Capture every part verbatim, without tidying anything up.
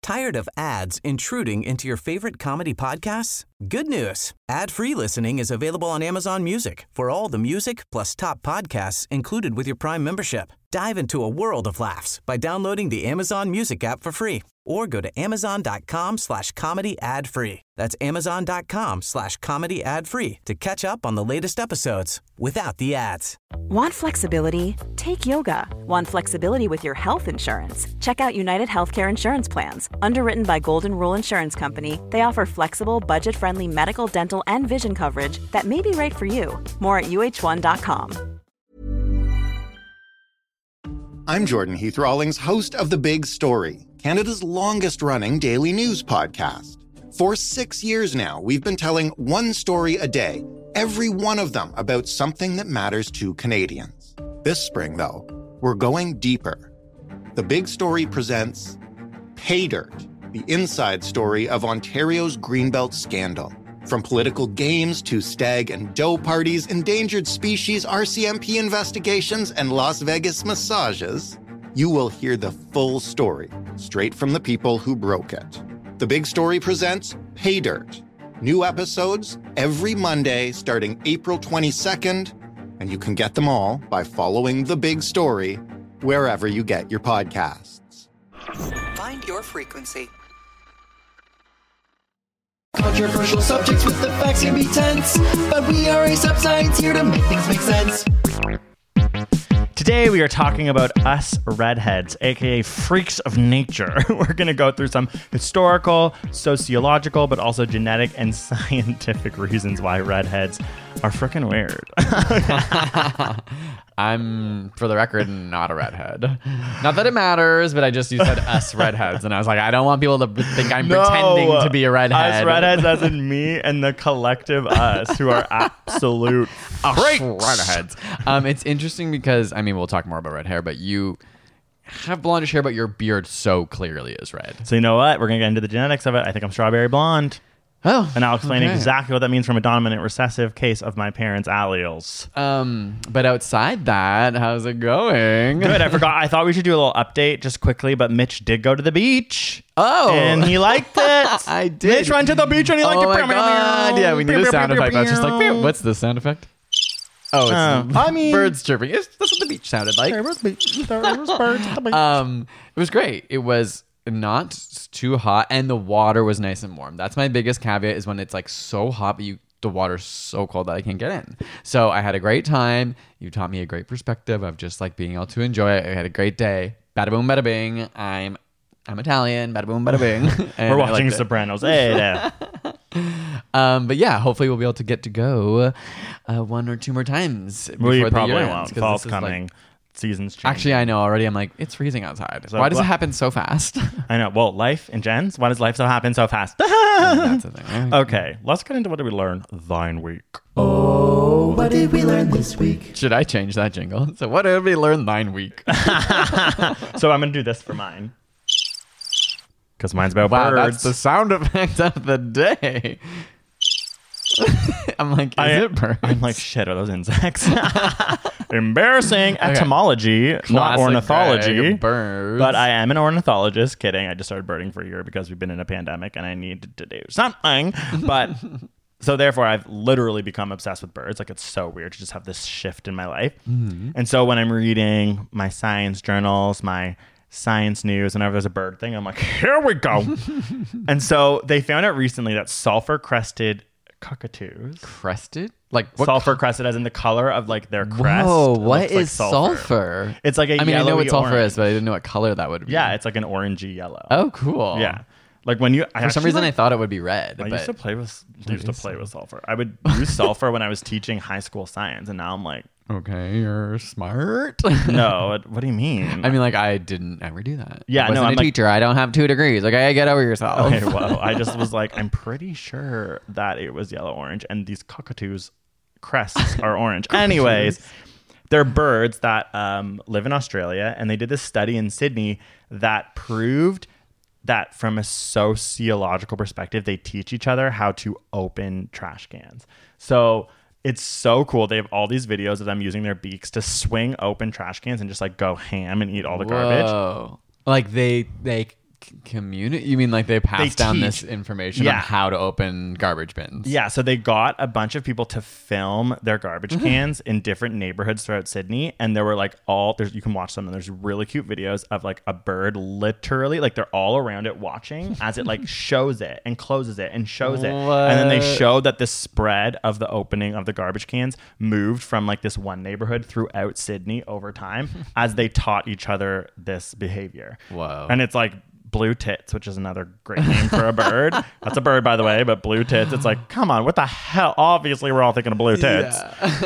Tired of ads intruding into your favorite comedy podcasts? Good news. Ad-free listening is available on Amazon Music for all the music plus top podcasts included with your Prime membership. Dive into a world of laughs by downloading the Amazon Music app for free or go to amazon.com slash comedy ad free. That's amazon.com slash comedy ad free to catch up on the latest episodes without the ads. Want flexibility? Take yoga. Want flexibility with your health insurance? Check out United Healthcare Insurance Plans. Underwritten by Golden Rule Insurance Company, they offer flexible, budget-friendly medical, dental, and vision coverage that may be right for you. More at U H one dot com. I'm Jordan Heath Rawlings, host of The Big Story, Canada's longest-running daily news podcast. For six years now, we've been telling one story a day, every one of them about something that matters to Canadians. This spring, though, we're going deeper. The Big Story presents Pay Dirt, the inside story of Ontario's Greenbelt scandal. From political games to stag and doe parties, endangered species R C M P investigations, and Las Vegas massages, you will hear the full story, straight from the people who broke it. The Big Story presents Pay Dirt. New episodes every Monday starting April twenty-second, and you can get them all by following The Big Story wherever you get your podcasts. Find your frequency. Controversial subjects with the facts can be tense, but we are a sub-science here to make things make sense. Today we are talking about us redheads, aka freaks of nature. We're going to go through some historical, sociological, but also genetic and scientific reasons why redheads are freaking weird. I'm, for the record, not a redhead. Not that it matters, but I just you said us redheads, and I was like, I don't want people to think I'm No, pretending to be a redhead. Us redheads, as in me and the collective us, who are absolute freaks. Redheads. Um, it's interesting because I mean, we'll talk more about red hair, but you have blondish hair, but your beard so clearly is red. So you know what? We're going to get into the genetics of it. I think I'm strawberry blonde. Oh, and I'll explain okay. exactly what that means from a dominant recessive case of my parents' alleles. Um, but outside that, how's it going? Good. I forgot. I thought we should do a little update just quickly, but Mitch did go to the beach. Oh, and he liked it. I did. Mitch went to the beach and he liked oh it. Oh my god! Yeah, we need a sound effect. That's just like, pew. What's the sound effect? Oh, it's uh, I mean, birds chirping. It's, that's what the beach sounded like. There was beach. There was birds at the beach. Um, it was great. It was not too hot, and the water was nice and warm. That's my biggest caveat, is when it's like so hot, but you the water's so cold that I can't get in. So I had a great time. You taught me a great perspective of just like being able to enjoy it. I had a great day. Bada boom, bada bing. I'm I'm Italian. Bada boom, bada bing. We're watching Sopranos. Hey there. Um, but yeah, hopefully we'll be able to get to go uh, one or two more times. We before probably the year won't. ends, Fall's this is, coming. Like, seasons change. Actually, I know already. I'm like, it's freezing outside. So, Why does well, it happen so fast? I know. Well, life in gens. Why does life so happen so fast? That's the thing. Okay, let's get into what did we learn thine week. Oh, what did we learn this week? Should I change that jingle? So what did we learn thine week? So I'm going to do this for mine. Because mine's about wow, birds. That's the sound effect of the day. I'm like, is I, it birds? I'm like, shit, are those insects? Embarrassing. Okay. Etymology, not Classic ornithology. Greg, birds. But I am an ornithologist. Kidding. I just started birding for a year because we've been in a pandemic and I needed to do something. But so therefore, I've literally become obsessed with birds. Like, it's so weird to just have this shift in my life. Mm-hmm. And so when I'm reading my science journals, my science news, whenever there's a bird thing, I'm like, here we go. And so they found out recently that sulfur crested cockatoos. Crested? Like what sulfur co- crested as in the color of like their crest. Whoa, what looks is like sulfur. sulfur? It's like a I mean, I know what sulfur orange. is, but I didn't know what color that would be. Yeah, it's like an orangey yellow. Oh, cool. Yeah. Like when you I For some actually, reason like, I thought it would be red. I but used to play with used to play so. with sulfur. I would use sulfur when I was teaching high school science, and now I'm like, okay, you're smart. no, what, what do you mean? I mean, like, I didn't ever do that. Yeah, I wasn't no, I'm a like- teacher. I don't have two degrees. Okay, get over yourself. Okay, well, I just was like, I'm pretty sure that it was yellow orange, and these cockatoos crests are orange. Anyways, they're birds that um, live in Australia, and they did this study in Sydney that proved that from a sociological perspective, they teach each other how to open trash cans. So it's so cool. They have all these videos of them using their beaks to swing open trash cans and just like go ham and eat all the garbage. Whoa. Like they they Community? You mean like they pass They down teach. this information Yeah. on how to open garbage bins? Yeah, so they got a bunch of people to film their garbage Mm-hmm. cans in different neighborhoods throughout Sydney, and there were like all there's you can watch them, and there's really cute videos of like a bird literally like they're all around it watching as it like shows it and closes it and shows it, and then they What? show that the spread of the opening of the garbage cans moved from like this one neighborhood throughout Sydney over time as they taught each other this behavior. Whoa. And it's like blue tits, which is another great name for a bird. That's a bird, by the way, but blue tits. It's like, come on, what the hell? Obviously, we're all thinking of blue tits.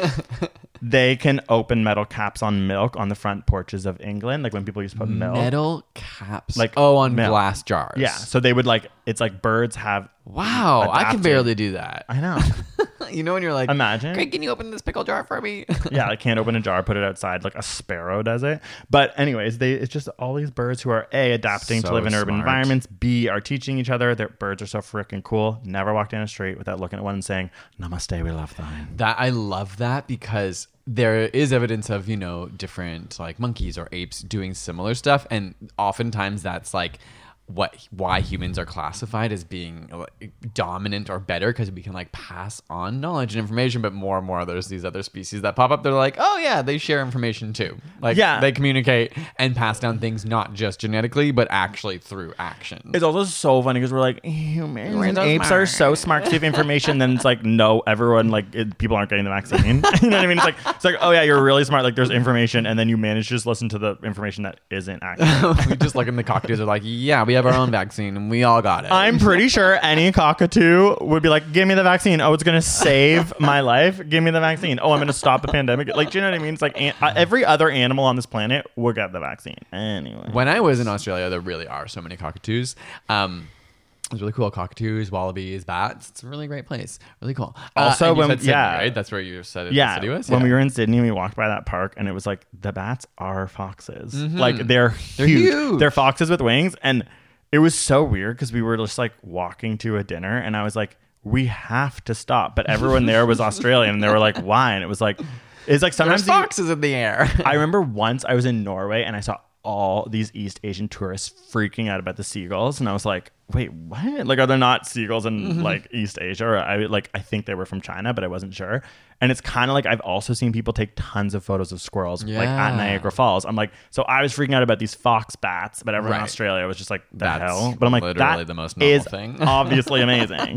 They can open metal caps on milk on the front porches of England, like when people used to put milk. Metal caps. Like oh, on milk. glass jars. Yeah, so they would like, it's like birds have. Wow, I can adapted. barely do that. I know. You know when you're like, Imagine. Greg, can you open this pickle jar for me? Yeah, I can't open a jar, put it outside like a sparrow does it. But anyways, they it's just all these birds who are A, adapting to So live in urban smart. environments, B, are teaching each other. Their birds are so freaking cool. Never walk down a street without looking at one and saying, Namaste, we love thine. That I love that because there is evidence of, you know, different like monkeys or apes doing similar stuff, and oftentimes that's like what why humans are classified as being like, dominant or better, because we can like pass on knowledge and information. But more and more there's these other species that pop up. They're like, oh yeah, they share information too. Like Yeah. they communicate and pass down things not just genetically but actually through action. It's also so funny because we're like, humans We're and so apes smart. are so smart to give information. Then it's like, no, everyone, like, it, people aren't getting the vaccine. You know what I mean? It's like, it's like, oh yeah, you're really smart. Like, there's information, and then you manage to just listen to the information that isn't accurate. We just look in the cockatoos are like, yeah, we have our own vaccine and we all got it. I'm pretty sure any cockatoo would be like, give me the vaccine. Oh, it's going to save my life. Give me the vaccine. Oh, I'm going to stop the pandemic. Like, do you know what I mean? It's like an- uh, every other animal on this planet would get the vaccine. Anyway. When I was in Australia, there really are so many cockatoos. Um, it was really cool. Cockatoos, wallabies, bats. It's a really great place. Really cool. Also, uh, and you when- said Sydney, yeah. right? That's where you said it, Yeah, the city was? when Yeah. we were in Sydney, we walked by that park, and it was like the bats are foxes. Like they're, They're huge. huge. They're foxes with wings, and it was so weird because we were just like walking to a dinner, and I was like, we have to stop. But everyone there was Australian, and they were like, why? And it was like, it's like sometimes There's you- foxes in the air. I remember once I was in Norway, and I saw all these East Asian tourists freaking out about the seagulls, and I was like, wait, what? Like, are there not seagulls in Mm-hmm. like East Asia? Or I like I think they were from China, but I wasn't sure. And it's kind of like I've also seen people take tons of photos of squirrels like at Yeah. Niagara Falls. I'm like, so I was freaking out about these fox bats, but everyone in Right. Australia was just like, the That's hell? But I'm like, literally that the most normal is thing. obviously amazing.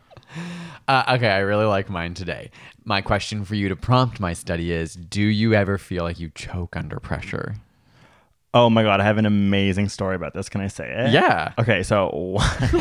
Uh, okay, I really like mine today. My question for you to prompt my study is, do you ever feel like you choke under pressure? Oh my God, I have an amazing story about this. Can I say it? Yeah. Okay, so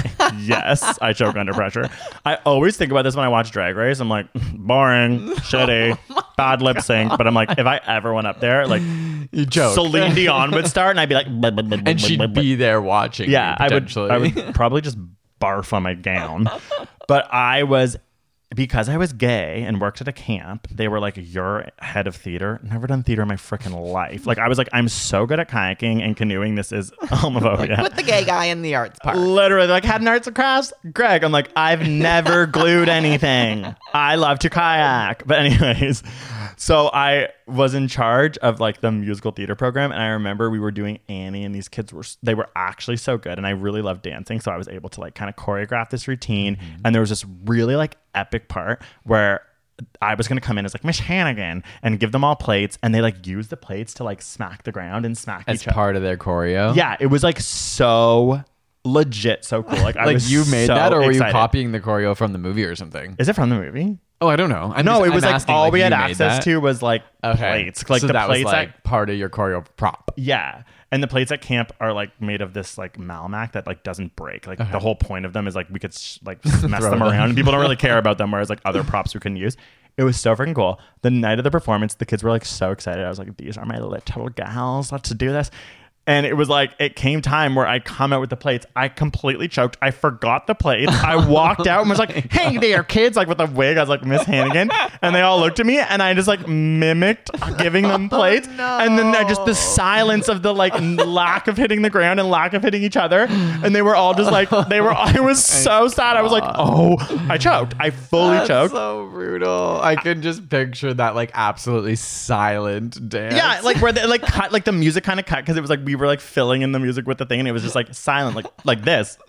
yes, I choke under pressure. I always think about this when I watch Drag Race. I'm like, boring, shitty, bad lip sync. But I'm like, if I ever went up there, like, You choke. Celine Dion would start, and I'd be like, "Bleh, bleh, bleh, And bleh, she'd bleh, bleh." be there watching. yeah, you, I would, potentially. I would probably just barf on my gown. But I was, because I was gay and worked at a camp, they were like, you're head of theater. Never done theater in my freaking life. Like, I was like, I'm so good at kayaking and canoeing. This is homophobia. Put the gay guy in the arts part. Literally, like, had an arts and crafts? Greg, I'm like, I've never glued anything. I love to kayak. But anyways, so I was in charge of like the musical theater program, and I remember we were doing Annie, and these kids were, they were actually so good, and I really loved dancing, so I was able to like kind of choreograph this routine. Mm-hmm. And there was this really like epic part where I was going to come in as like Miss Hannigan and give them all plates, and they like use the plates to like smack the ground and smack As each other. part of their choreo? Yeah, it was like so legit, so cool. Like, I Like was you made so that, or were excited. you copying the choreo from the movie or something? Is it from the movie? Oh, I don't know. I'm No, just- it was I'm like asking, all like, we had you made access that? to was like Okay. plates. Like so the that plates was like at, part of your choreo prop. yeah. And the plates at camp are like made of this like Malmac that like doesn't break. Like the whole point of them is like we could sh- like mess them them. around, and people don't really care about them. Whereas like other props we can use. It was so freaking cool. The night of the performance, the kids were like so excited. I was like, these are my little gals. Let's do this. And it was like, it came time where I come out with the plates. I completely choked. I forgot the plates. I walked out and was like, hey there, kids, like with a wig. I was like, Miss Hannigan. And they all looked at me, and I just like mimicked giving them plates. And then I just, the silence of the like lack of hitting the ground and lack of hitting each other. And they were all just like, they were, I was so sad. I was like, oh, I choked. I fully That's choked. so brutal. I could just picture that like absolutely silent dance. Yeah, like where they like cut, like the music kind of cut because it was like we you were like filling in the music with the thing, and it was just like silent, like like this.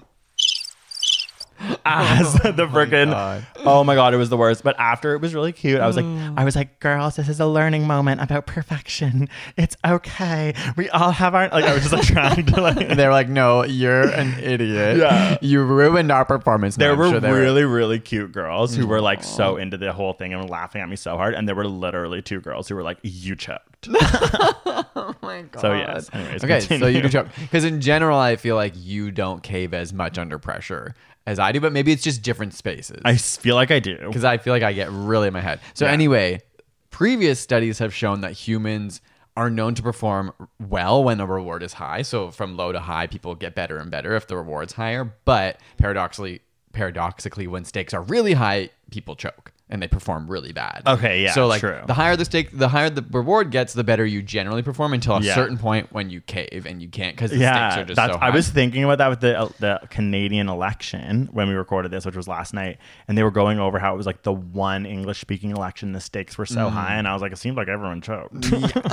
As Oh the my freaking God. oh my god, it was the worst. But after it was really cute. I was like, I was like, girls, this is a learning moment about perfection. It's okay. We all have our like. I was just like trying to like. They're like, no, you're an idiot. Yeah. You ruined our performance. No, There I'm were sure they were- really, really cute girls who were like so into the whole thing and were laughing at me so hard. And there were literally two girls who were like, you choked. Oh my God. So yes. Anyways, okay, so continue. you do choke. Because in general, I feel like you don't cave as much under pressure as I do, but maybe it's just different spaces. I s- feel like I do. Because I feel like I get really in my head. So Yeah. anyway, previous studies have shown that humans are known to perform well when the reward is high. So from low to high, people get better and better if the reward's higher. But paradoxically, paradoxically, when stakes are really high, people choke and they perform really bad. Okay, yeah, So like true. the higher the stake, the higher the reward gets, the better you generally perform until a Yeah. certain point when you cave and you can't because the Yeah, stakes are just that's, so high. I was thinking about that with the uh, the Canadian election when we recorded this, which was last night, and they were going over how it was like the one English speaking election, the stakes were so Mm. high, and I was like, it seemed like everyone choked.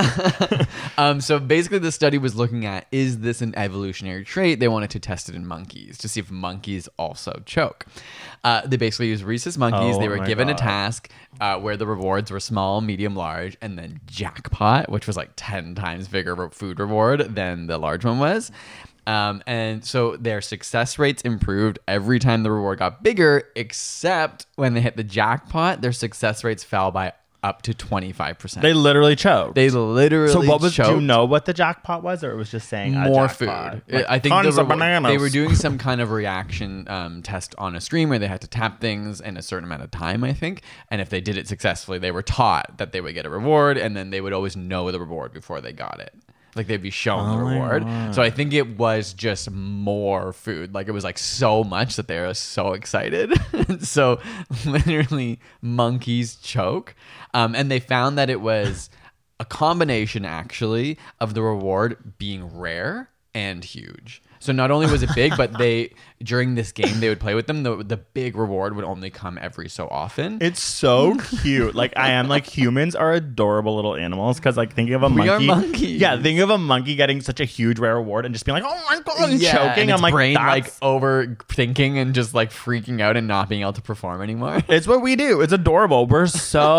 Um, so basically, the study was looking at, is this an evolutionary trait? They wanted to test it in monkeys to see if monkeys also choke. Uh, they basically used rhesus monkeys. Oh they were my given a God. task uh, where the rewards were small, medium, large, and then jackpot, which was like ten times bigger re- food reward than the large one was. Um, and so their success rates improved every time the reward got bigger, except when they hit the jackpot, their success rates fell by up to twenty-five percent. They literally choked. They literally so what was? Do you choked. know what the jackpot was, or it was just saying a More jackpot? food. Like, I think tons the of reward- bananas. they were doing some kind of reaction um, test on a stream where they had to tap things in a certain amount of time, I think. And if they did it successfully, they were taught that they would get a reward, and then they would always know the reward before they got it. Like they'd be shown Oh the my reward. God. So I think it was just more food. Like it was like so much that they were so excited. So literally monkeys choke. Um, and they found that it was a combination actually of the reward being rare and huge. So not only was it big, but they during this game they would play with them. The the big reward would only come every so often. It's so cute. Like I am like humans are adorable little animals because like thinking of a We monkey. are monkeys. Yeah, thinking of a monkey getting such a huge rare reward and just being like, oh my god, and choking. and its I'm like, brain like that's- overthinking and just like freaking out and not being able to perform anymore. it's what we do. It's adorable. We're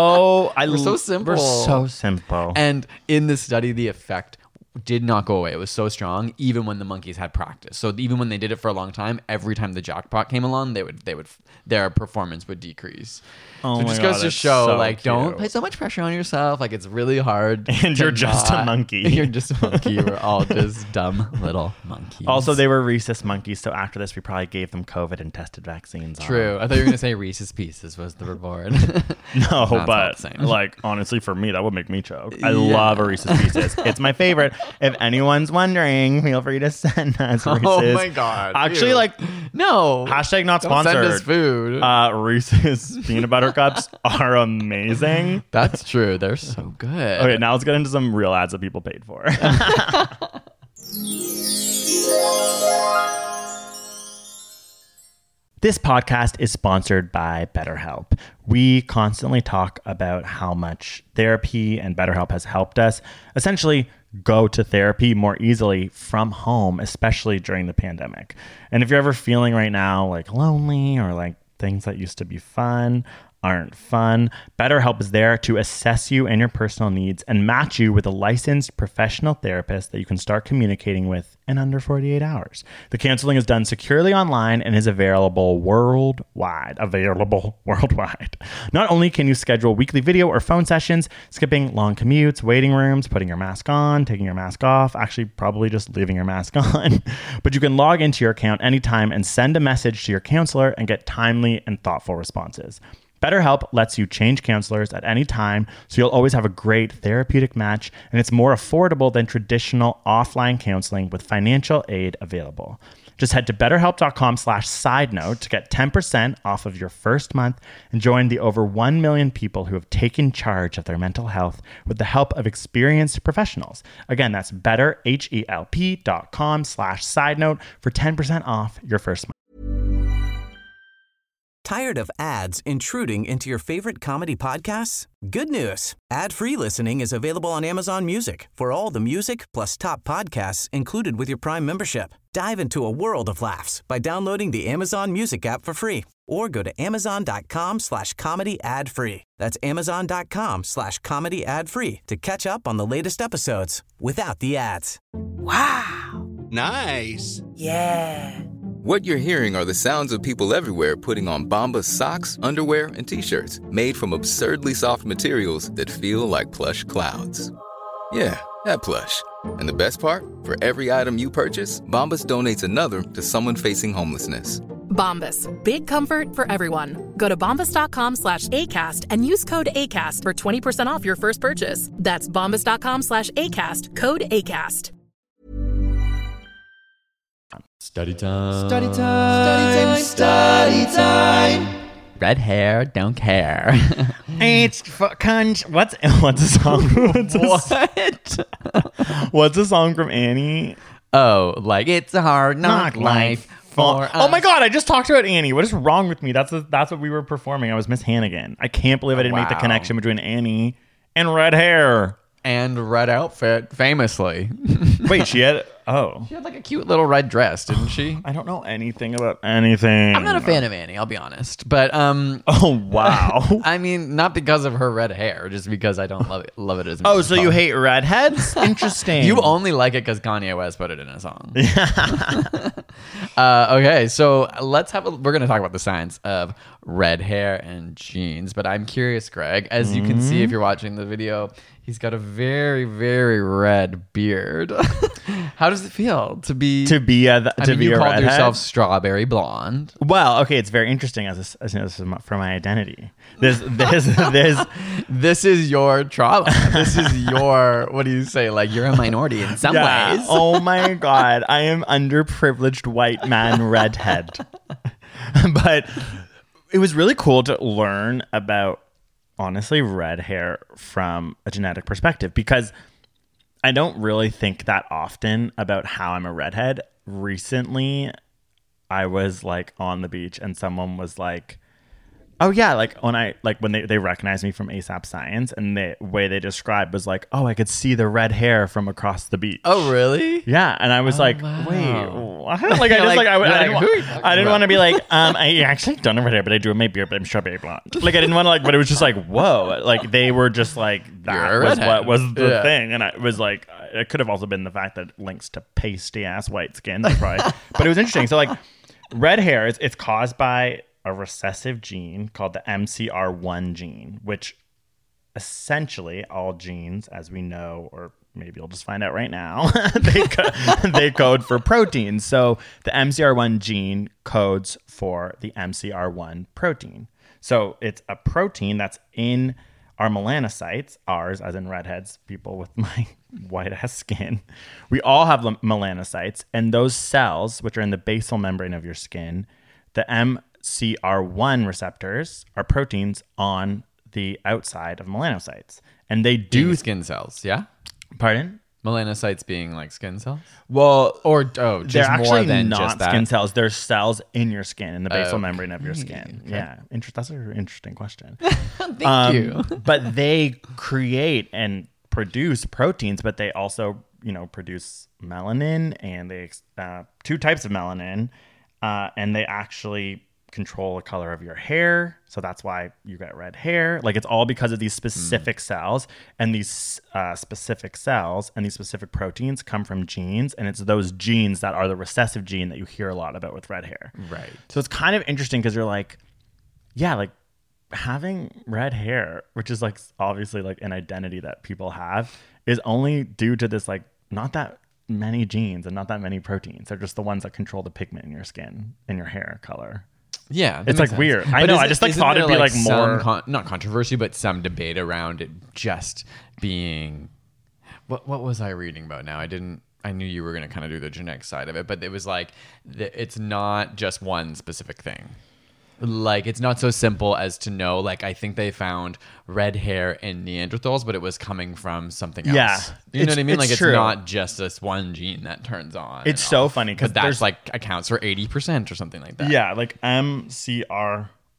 so I We're so l- simple. We're so simple. And in this study, the effect did not go away. It was so strong, even when the monkeys had practice. So even when they did it for a long time, every time the jackpot came along, they would they would their performance would decrease. Oh so it my just God, goes to it's show, so like, don't cute. put so much pressure on yourself. Like, it's really hard. And to you're just a not- monkey. You're just a monkey. We're all just dumb little monkeys. Also, they were rhesus monkeys, so after this, we probably gave them COVID and tested vaccines. on True. I thought you were gonna say Reese's Pieces was the reward. them. No, That's not but the same. like honestly, for me, that would make me choke. I Yeah. love a Reese's Pieces. It's my favorite. If anyone's wondering, feel free to send us Reese's. Oh my God, Actually, ew. like No. hashtag not Don't sponsored. send us food. Uh, Reese's peanut butter cups are amazing. That's true. They're so good. Okay, now let's get into some real ads that people paid for. This podcast is sponsored by BetterHelp. We constantly talk about how much therapy and BetterHelp has helped us essentially go to therapy more easily from home, especially during the pandemic. And if you're ever feeling right now like lonely or like things that used to be fun aren't fun, BetterHelp is there to assess you and your personal needs and match you with a licensed professional therapist that you can start communicating with in under forty-eight hours. The counseling is done securely online and is available worldwide. Available worldwide. Not only can you schedule weekly video or phone sessions, skipping long commutes, waiting rooms, putting your mask on, taking your mask off, actually probably just leaving your mask on, but you can log into your account anytime and send a message to your counselor and get timely and thoughtful responses. BetterHelp lets you change counselors at any time, so you'll always have a great therapeutic match, and it's more affordable than traditional offline counseling with financial aid available. Just head to betterhelp.com slash side note to get ten percent off of your first month and join the over one million people who have taken charge of their mental health with the help of experienced professionals. Again, that's betterhelp.com slash side note for ten percent off your first month. Tired of ads intruding into your favorite comedy podcasts? Good news. Ad-free listening is available on Amazon Music for all the music plus top podcasts included with your Prime membership. Dive into a world of laughs by downloading the Amazon Music app for free or go to amazon.com slash comedy ad free. That's amazon.com slash comedy ad free to catch up on the latest episodes without the ads. Wow. Nice. Yeah. What you're hearing are the sounds of people everywhere putting on Bombas socks, underwear, and T-shirts made from absurdly soft materials that feel like plush clouds. Yeah, that plush. And the best part? For every item you purchase, Bombas donates another to someone facing homelessness. Bombas. Big comfort for everyone. Go to bombas.com slash ACAST and use code ACAST for twenty percent off your first purchase. That's bombas.com slash ACAST. Code ACAST. Study time. Study time. Study time. Study time. Red hair, don't care. It's fucking. What's what's a song? What's a, What? what's a song from Annie? Oh, like it's a hard knock, Knock life life for us. Oh my god! I just talked about Annie. What is wrong with me? That's a, that's what we were performing. I was Miss Hannigan. I can't believe I didn't make the Wow. connection between Annie and red hair. And red outfit, famously. Wait, she had. Oh, She had like a cute little red dress, didn't she? I don't know anything about anything. I'm not a fan of Annie, I'll be honest. But um Oh wow. I mean, not because of her red hair, just because I don't love it, love it as much. Oh, so you hate redheads? Interesting. You only like it because Kanye West put it in a song. uh, okay, so let's have a. We're going to talk about the science of red hair and jeans. But I'm curious, Greg, as you can see if you're watching the video, he's got a very, very red beard. How does it feel to be to be a th- I to mean, be you a called redhead? yourself strawberry blonde. Well, okay, it's very interesting as, a, as, as a, for my identity. This this this This is your trauma. This is your, what do you say? Like, you're a minority in some yeah. ways. Oh my god, I am underprivileged white man redhead. But it was really cool to learn about, honestly, red hair from a genetic perspective, because I don't really think that often about how I'm a redhead. Recently, I was like on the beach and someone was like, oh yeah, like when I like when they, they recognized me from ASAP Science, and the way they described was like, oh, I could see the red hair from across the beach. Oh, really? Yeah, and I was Oh, like, wow. wait, what? Like I just Like- like, I, you're I like, didn't, who are you wa- talking I didn't about? want to be like, um, I actually don't have red hair, but I do have my beard, but I'm strawberry blonde. Like I didn't want to like, but it was just like, whoa, like they were just like that You're a was redhead. what was the Yeah. thing, and I it was like, it could have also been the fact that it links to pasty ass white skin, that's probably, but it was interesting. So like, red hair is it's caused by a recessive gene called the M C R one gene, which essentially all genes, as we know, or maybe you'll just find out right now, they, co- they code for proteins. So the M C R one gene codes for the M C R one protein. So it's a protein that's in our melanocytes, ours as in redheads, people with my white ass skin. We all have l- melanocytes, and those cells, which are in the basal membrane of your skin, the M C R one receptors are proteins on the outside of melanocytes. And they do... Being skin cells, yeah? Pardon? Melanocytes being like skin cells? Well, Or, oh, just they're more actually than not just that? skin cells. They're cells in your skin, in the basal Okay. membrane of your skin. Yeah. Inter- that's an interesting question. Thank Um, you. But they create and produce proteins, but they also, you know, produce melanin, and they uh, two types of melanin, uh, and they actually control the color of your hair. So that's why you get red hair. Like it's all because of these specific mm. cells, and these uh, specific cells and these specific proteins come from genes, and it's those genes that are the recessive gene that you hear a lot about with red hair. Right. So it's kind of interesting because you're like, yeah, like having red hair, which is like obviously like an identity that people have, is only due to this like not that many genes and not that many proteins. They're just the ones that control the pigment in your skin and your hair color. Yeah, that it's makes like sense. weird. I But know. is I it- just like isn't thought there, it'd be like, some more. con- not controversy, but some debate around it just being. What what was I reading about now? I didn't. I knew you were going to kind of do the genetic side of it, but it was like th- it's not just one specific thing. Like it's not so simple as to know. Like I think they found red hair in Neanderthals, but it was coming from something else. Yeah, you know it's- what I mean. it's Like it's true. not just this one gene that turns on. It's and so off. funny because But that's there's like accounts for eighty percent or something like that. Yeah, like M C R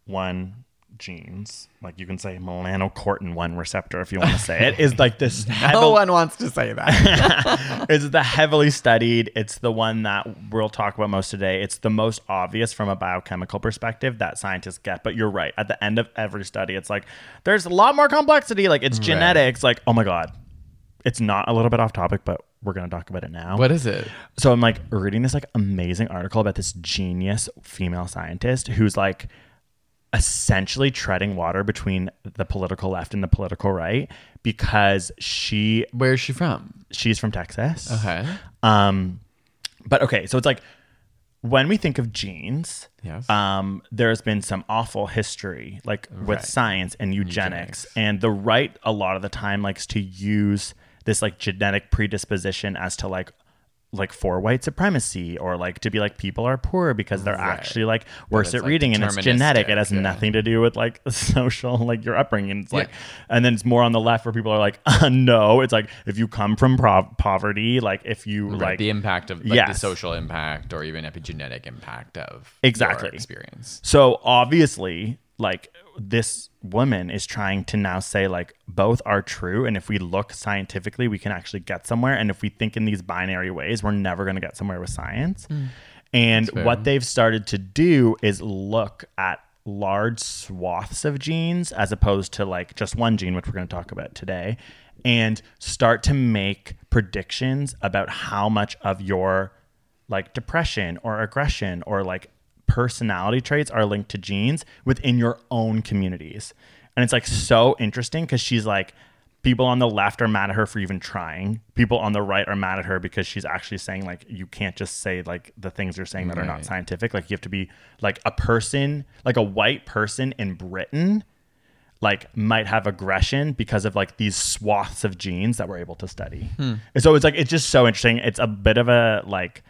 one genes, like you can say melanocortin one receptor if you want to say it, is like this. No heavily, one wants to say that. It's the heavily studied. It's the one that we'll talk about most today. It's the most obvious from a biochemical perspective that scientists get. But you're right. At the end of every study, it's like there's a lot more complexity. Like it's genetics. Right. Like, oh my God. It's not a little bit off topic, but we're going to talk about it now. What is it? So I'm like reading this like amazing article about this genius female scientist who's like essentially treading water between the political left and the political right because she... Where is she from? She's from Texas. Okay. Um, but okay, so it's like when we think of genes, yes. um, there's been some awful history like with Right. science and eugenics, Eugenics. and the right a lot of the time likes to use this like genetic predisposition as to like like for white supremacy or like to be like people are poor because they're Right. actually like worse it's, at like, reading and it's genetic. It has deterministic, yeah. nothing to do with like social like your upbringing. It's Yeah. like, and then it's more on the left where people are like, uh, no, it's like if you come from prov- poverty, like if you Right, like the impact of like Yes. the social impact or even epigenetic impact of Exactly. your experience. So obviously, like this woman is trying to now say like both are true, and if we look scientifically, we can actually get somewhere. And if we think in these binary ways, we're never going to get somewhere with science. Mm. And fair. what they've started to do is look at large swaths of genes as opposed to like just one gene, which we're going to talk about today, and start to make predictions about how much of your like depression or aggression or like personality traits are linked to genes within your own communities. And it's like so interesting because she's like, people on the left are mad at her for even trying. People on the right are mad at her because she's actually saying like, you can't just say like the things you're saying that are not Right. scientific. Like you have to be like a person, like a white person in Britain, like might have aggression because of like these swaths of genes that we're able to study. Hmm. And so it's like, it's just so interesting. It's a bit of a like,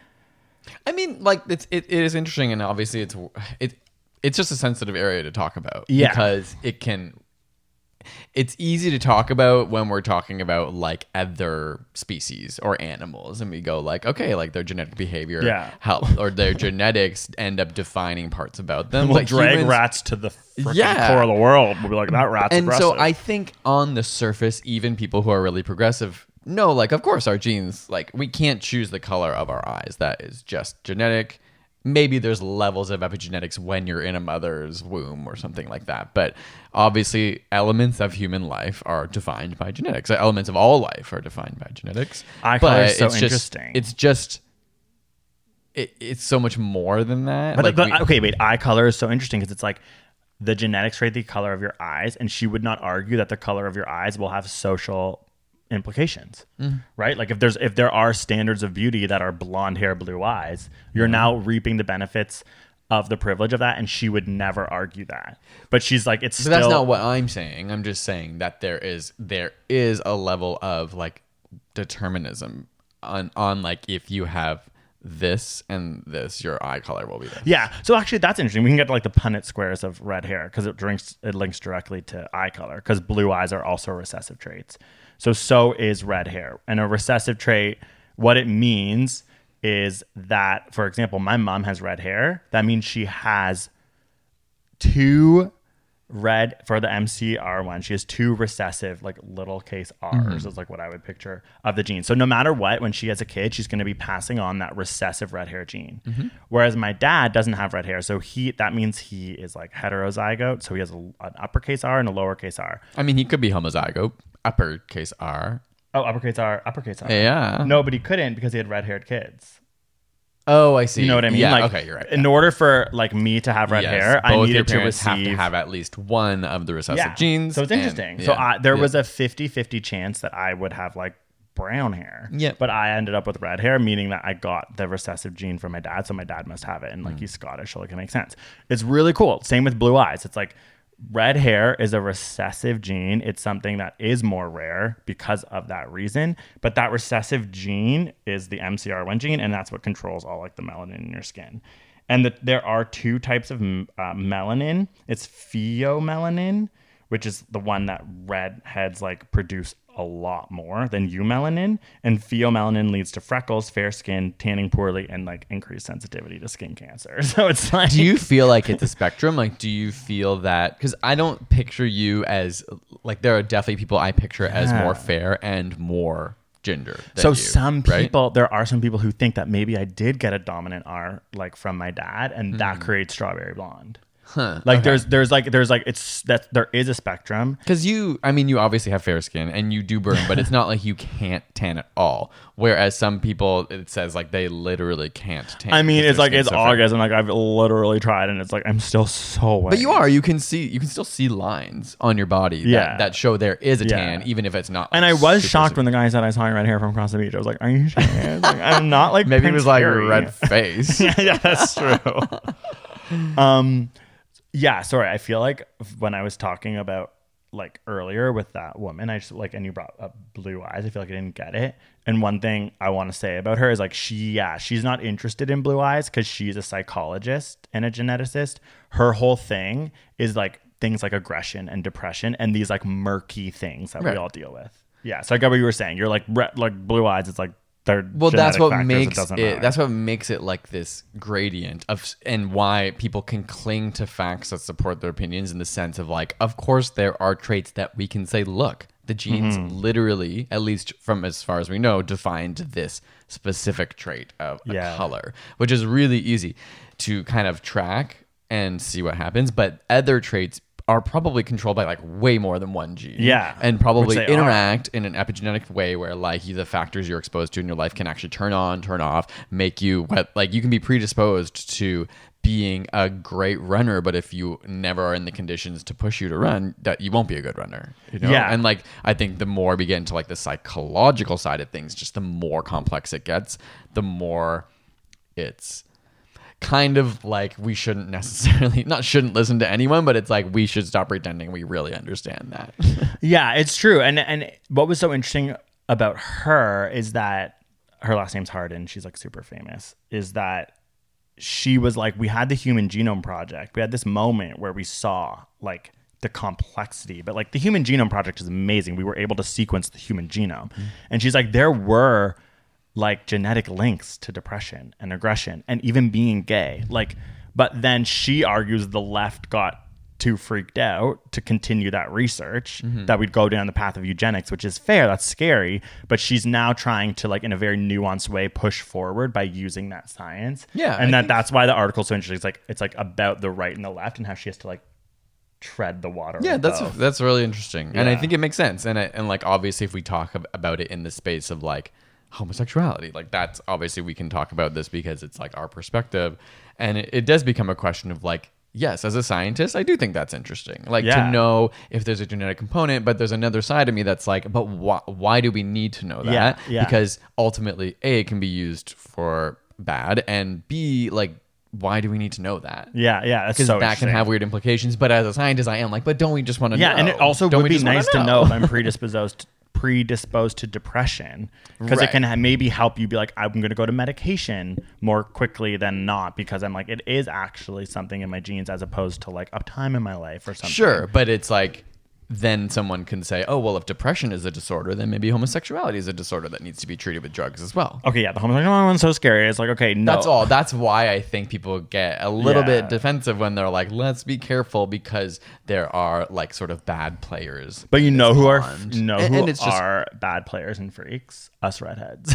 I mean, like it's it, it is interesting, and obviously it's it it's just a sensitive area to talk about. Yeah. Because it can. It's easy to talk about when we're talking about like other species or animals, and we go like, okay, like their genetic behavior, Yeah. help, or their genetics end up defining parts about them. we'll Like drag humans- rats to the freaking Yeah. core of the world. We'll be like, that rat's and aggressive. so I think on the surface, even people who are really progressive know, like, of course, our genes, like, we can't choose the color of our eyes. That is just genetic. Maybe there's levels of epigenetics when you're in a mother's womb or something like that. But obviously, elements of human life are defined by genetics. Elements of all life are defined by genetics. Eye color But is so it's just- interesting. It's just, it, it's so much more than that. But, Like, but we- okay, wait. Eye color is so interesting because it's like the genetics rate the color of your eyes, and she would not argue that the color of your eyes will have social implications, Mm-hmm. right? Like if there's if there are standards of beauty that are blonde hair, blue eyes, you're Mm-hmm. now reaping the benefits of the privilege of that, and she would never argue that. But she's like, it's But still that's not what I'm saying. I'm just saying that there is there is a level of like determinism on on like if you have this and this, your eye color will be this. Yeah. So actually, that's interesting. We can get to like the Punnett squares of red hair because it drinks it links directly to eye color because blue eyes are also recessive traits. So so is red hair. And a recessive trait, what it means is that, for example, my mom has red hair. That means she has two red for the M C R one. She has two recessive, like little case R's Mm-hmm. is like what I would picture of the gene. So no matter what, when she has a kid, she's going to be passing on that recessive red hair gene. Mm-hmm. Whereas my dad doesn't have red hair. So he, that means he is like heterozygote. So he has a, an uppercase R and a lowercase R. I mean, he could be homozygote, uppercase R. Oh, uppercase R, uppercase R. Yeah. No, but he couldn't because he had red haired kids. Oh, I see. You know what I mean? Yeah. Like, okay, you're right. In order for like me to have red Yes, hair, I both your needed to parents receive have to have at least one of the recessive genes. So it's and- interesting. so yeah, I, there yeah. was a fifty-fifty chance that I would have like brown hair. Yeah. But I ended up with red hair, meaning that I got the recessive gene from my dad. So my dad must have it. And like Mm. he's Scottish, so it can make sense. It's really cool. Same with blue eyes. It's like red hair is a recessive gene. It's something that is more rare because of that reason. But that recessive gene is the M C R one gene, and that's what controls all like the melanin in your skin. And the, there are two types of uh, melanin. It's pheomelanin, which is the one that redheads like produce a lot more than eumelanin, and pheomelanin leads to freckles, fair skin, tanning poorly, and like increased sensitivity to skin cancer. So it's like, do you feel like it's a spectrum? Like, do you feel that, because I don't picture you as like, there are definitely people I picture yeah. as more fair and more ginger than so you, some right? people there are some people who think that maybe I did get a dominant R like from my dad, and mm. that creates strawberry blonde. Huh, like okay. there's there's like there's like it's that there is a spectrum, because you I mean you obviously have fair skin and you do burn, but it's not like you can't tan at all, whereas some people it says like they literally can't tan. I mean it's like it's so August and like I've literally tried and it's like I'm still so white. But you are you can see you can still see lines on your body that, yeah. that show there is a tan, yeah. even if it's not like, and I was shocked super. when the guy said I saw your red hair from across the beach. I was like, are you sure? Like, I'm not like maybe it was like Harry. Red face. yeah, yeah that's true. um Yeah, sorry. I feel like when I was talking about like earlier with that woman, I just like, and you brought up blue eyes, I feel like I didn't get it. And one thing I want to say about her is like, she, yeah, she's not interested in blue eyes because she's a psychologist and a geneticist. Her whole thing is like things like aggression and depression and these like murky things that right. we all deal with. Yeah. So I got what you were saying. You're like, re- like blue eyes. It's like, well that's what makes it, it that's what makes it like this gradient of, and why people can cling to facts that support their opinions, in the sense of like, of course there are traits that we can say, look, the genes mm-hmm. literally, at least from as far as we know, defined this specific trait of a yeah. color, which is really easy to kind of track and see what happens. But other traits are probably controlled by like way more than one gene. Yeah. And probably interact are. in an epigenetic way where like the factors you're exposed to in your life can actually turn on, turn off, make you what, like you can be predisposed to being a great runner, but if you never are in the conditions to push you to run, that you won't be a good runner. You know? Yeah. And like, I think the more we get into like the psychological side of things, just the more complex it gets, the more it's kind of like we shouldn't necessarily not shouldn't listen to anyone, but it's like we should stop pretending we really understand that. Yeah, it's true. And and what was so interesting about her is that her last name's Hardin. She's like super famous. Is that she was like, we had the Human Genome Project. We had this moment where we saw like the complexity, but like the Human Genome Project is amazing. We were able to sequence the human genome. Mm. And she's like, there were like genetic links to depression and aggression and even being gay. Like, but then she argues the left got too freaked out to continue that research, mm-hmm. that we'd go down the path of eugenics, which is fair. That's scary. But she's now trying to like in a very nuanced way push forward by using that science. Yeah. And I that that's why the article's so interesting. It's like, it's like about the right and the left and how she has to like tread the water. Yeah, that's both. that's really interesting. Yeah. And I think it makes sense. And I, and like obviously if we talk about it in the space of like homosexuality, like that's obviously we can talk about this because it's like our perspective, and it, it does become a question of like, yes, as a scientist I do think that's interesting, like yeah. to know if there's a genetic component, but there's another side of me that's like, but why, why do we need to know that? Yeah, yeah. Because ultimately A, it can be used for bad, and B, like why do we need to know that? Yeah, yeah, because so that can have weird implications. But as a scientist I am like, but don't we just want to yeah, know? and it also don't would be nice know? to know if I'm predisposed predisposed to depression, because right. it can ha- maybe help you be like, I'm going to go to medication more quickly than not, because I'm like, it is actually something in my genes as opposed to like a time in my life or something. Sure, but it's like then someone can say, oh, well, if depression is a disorder, then maybe homosexuality is a disorder that needs to be treated with drugs as well. Okay, yeah, the homosexual one's so scary. It's like, okay, no. That's all. That's why I think people get a little Yeah. bit defensive when they're like, let's be careful, because there are like sort of bad players. But you know who are pond. you know And- who and it's just- are bad players and freaks? Us redheads.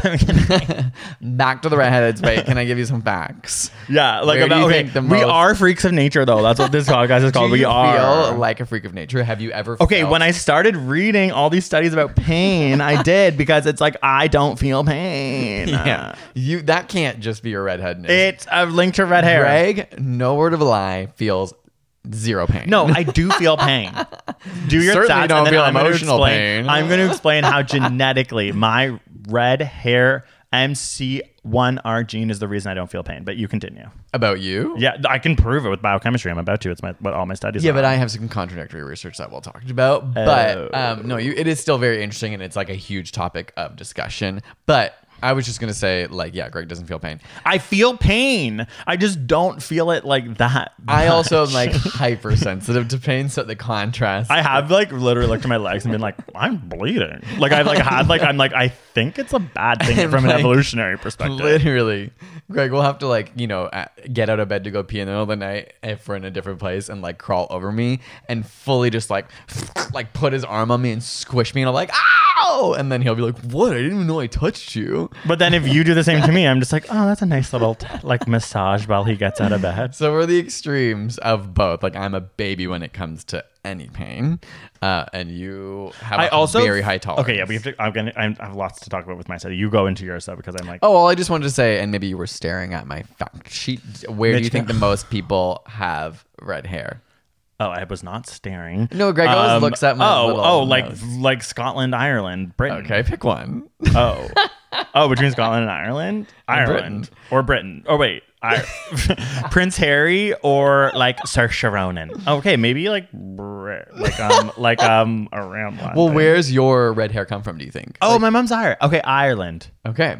Back to the redheads. Wait, can I give you some facts? Yeah, like Where do about you okay, think the we most- are freaks of nature though. That's what this podcast is called. Do we you are feel like a freak of nature? Have you ever Okay, felt- when I started reading all these studies about pain, I did, because it's like I don't feel pain. Yeah, you that can't just be your redheadness. It's a link to red hair. Greg, no word of a lie, feels zero pain. No, I do feel pain. Do your Certainly stats, don't and then feel I'm gonna emotional explain, pain. I'm going to explain how genetically my red hair M C one R gene is the reason I don't feel pain. But you continue. About you? Yeah, I can prove it with biochemistry. I'm about to. It's my what all my studies. Yeah, are but on. I have some contradictory research that we'll talk about. But Oh. um, no, you, it is still very interesting, and it's like a huge topic of discussion. But I was just gonna say, like, yeah, Greg doesn't feel pain. I feel pain. I just don't feel it like that. I much. also am like hypersensitive to pain, so the contrast. I have like literally looked at my legs and been like, I'm bleeding. Like I've like had like I'm like I think it's a bad thing And, from like, an evolutionary perspective. Literally, Greg will have to like you know get out of bed to go pee in the middle of the night if we're in a different place and like crawl over me and fully just like like put his arm on me and squish me, and I'm like, ow! And then he'll be like, what? I didn't even know I touched you. But then if you do the same to me, I'm just like, oh, that's a nice little t- like massage while he gets out of bed. So we're the extremes of both. Like I'm a baby when it comes to any pain, uh, and you have I a also very high tolerance. Okay, yeah, we have to. I'm gonna. I'm, I have lots to talk about with my study. You go into yours though, because I'm like, Oh, well, I just wanted to say, and maybe you were staring at my fact sheet. Where do Mitch, you think no. the most people have red hair? oh, I was not staring. No, Greg always looks at my Oh, little oh, like nose. like Scotland, Ireland, Britain. Okay, pick one. Oh, oh, between Scotland and Ireland, And Ireland Britain. or Britain. Oh wait, I, Prince Harry or like Saoirse Ronan. Okay, maybe like Brit, like um like um around. London. Well, where's your red hair come from, do you think? Oh, my mom's Irish. Okay, Ireland. Okay.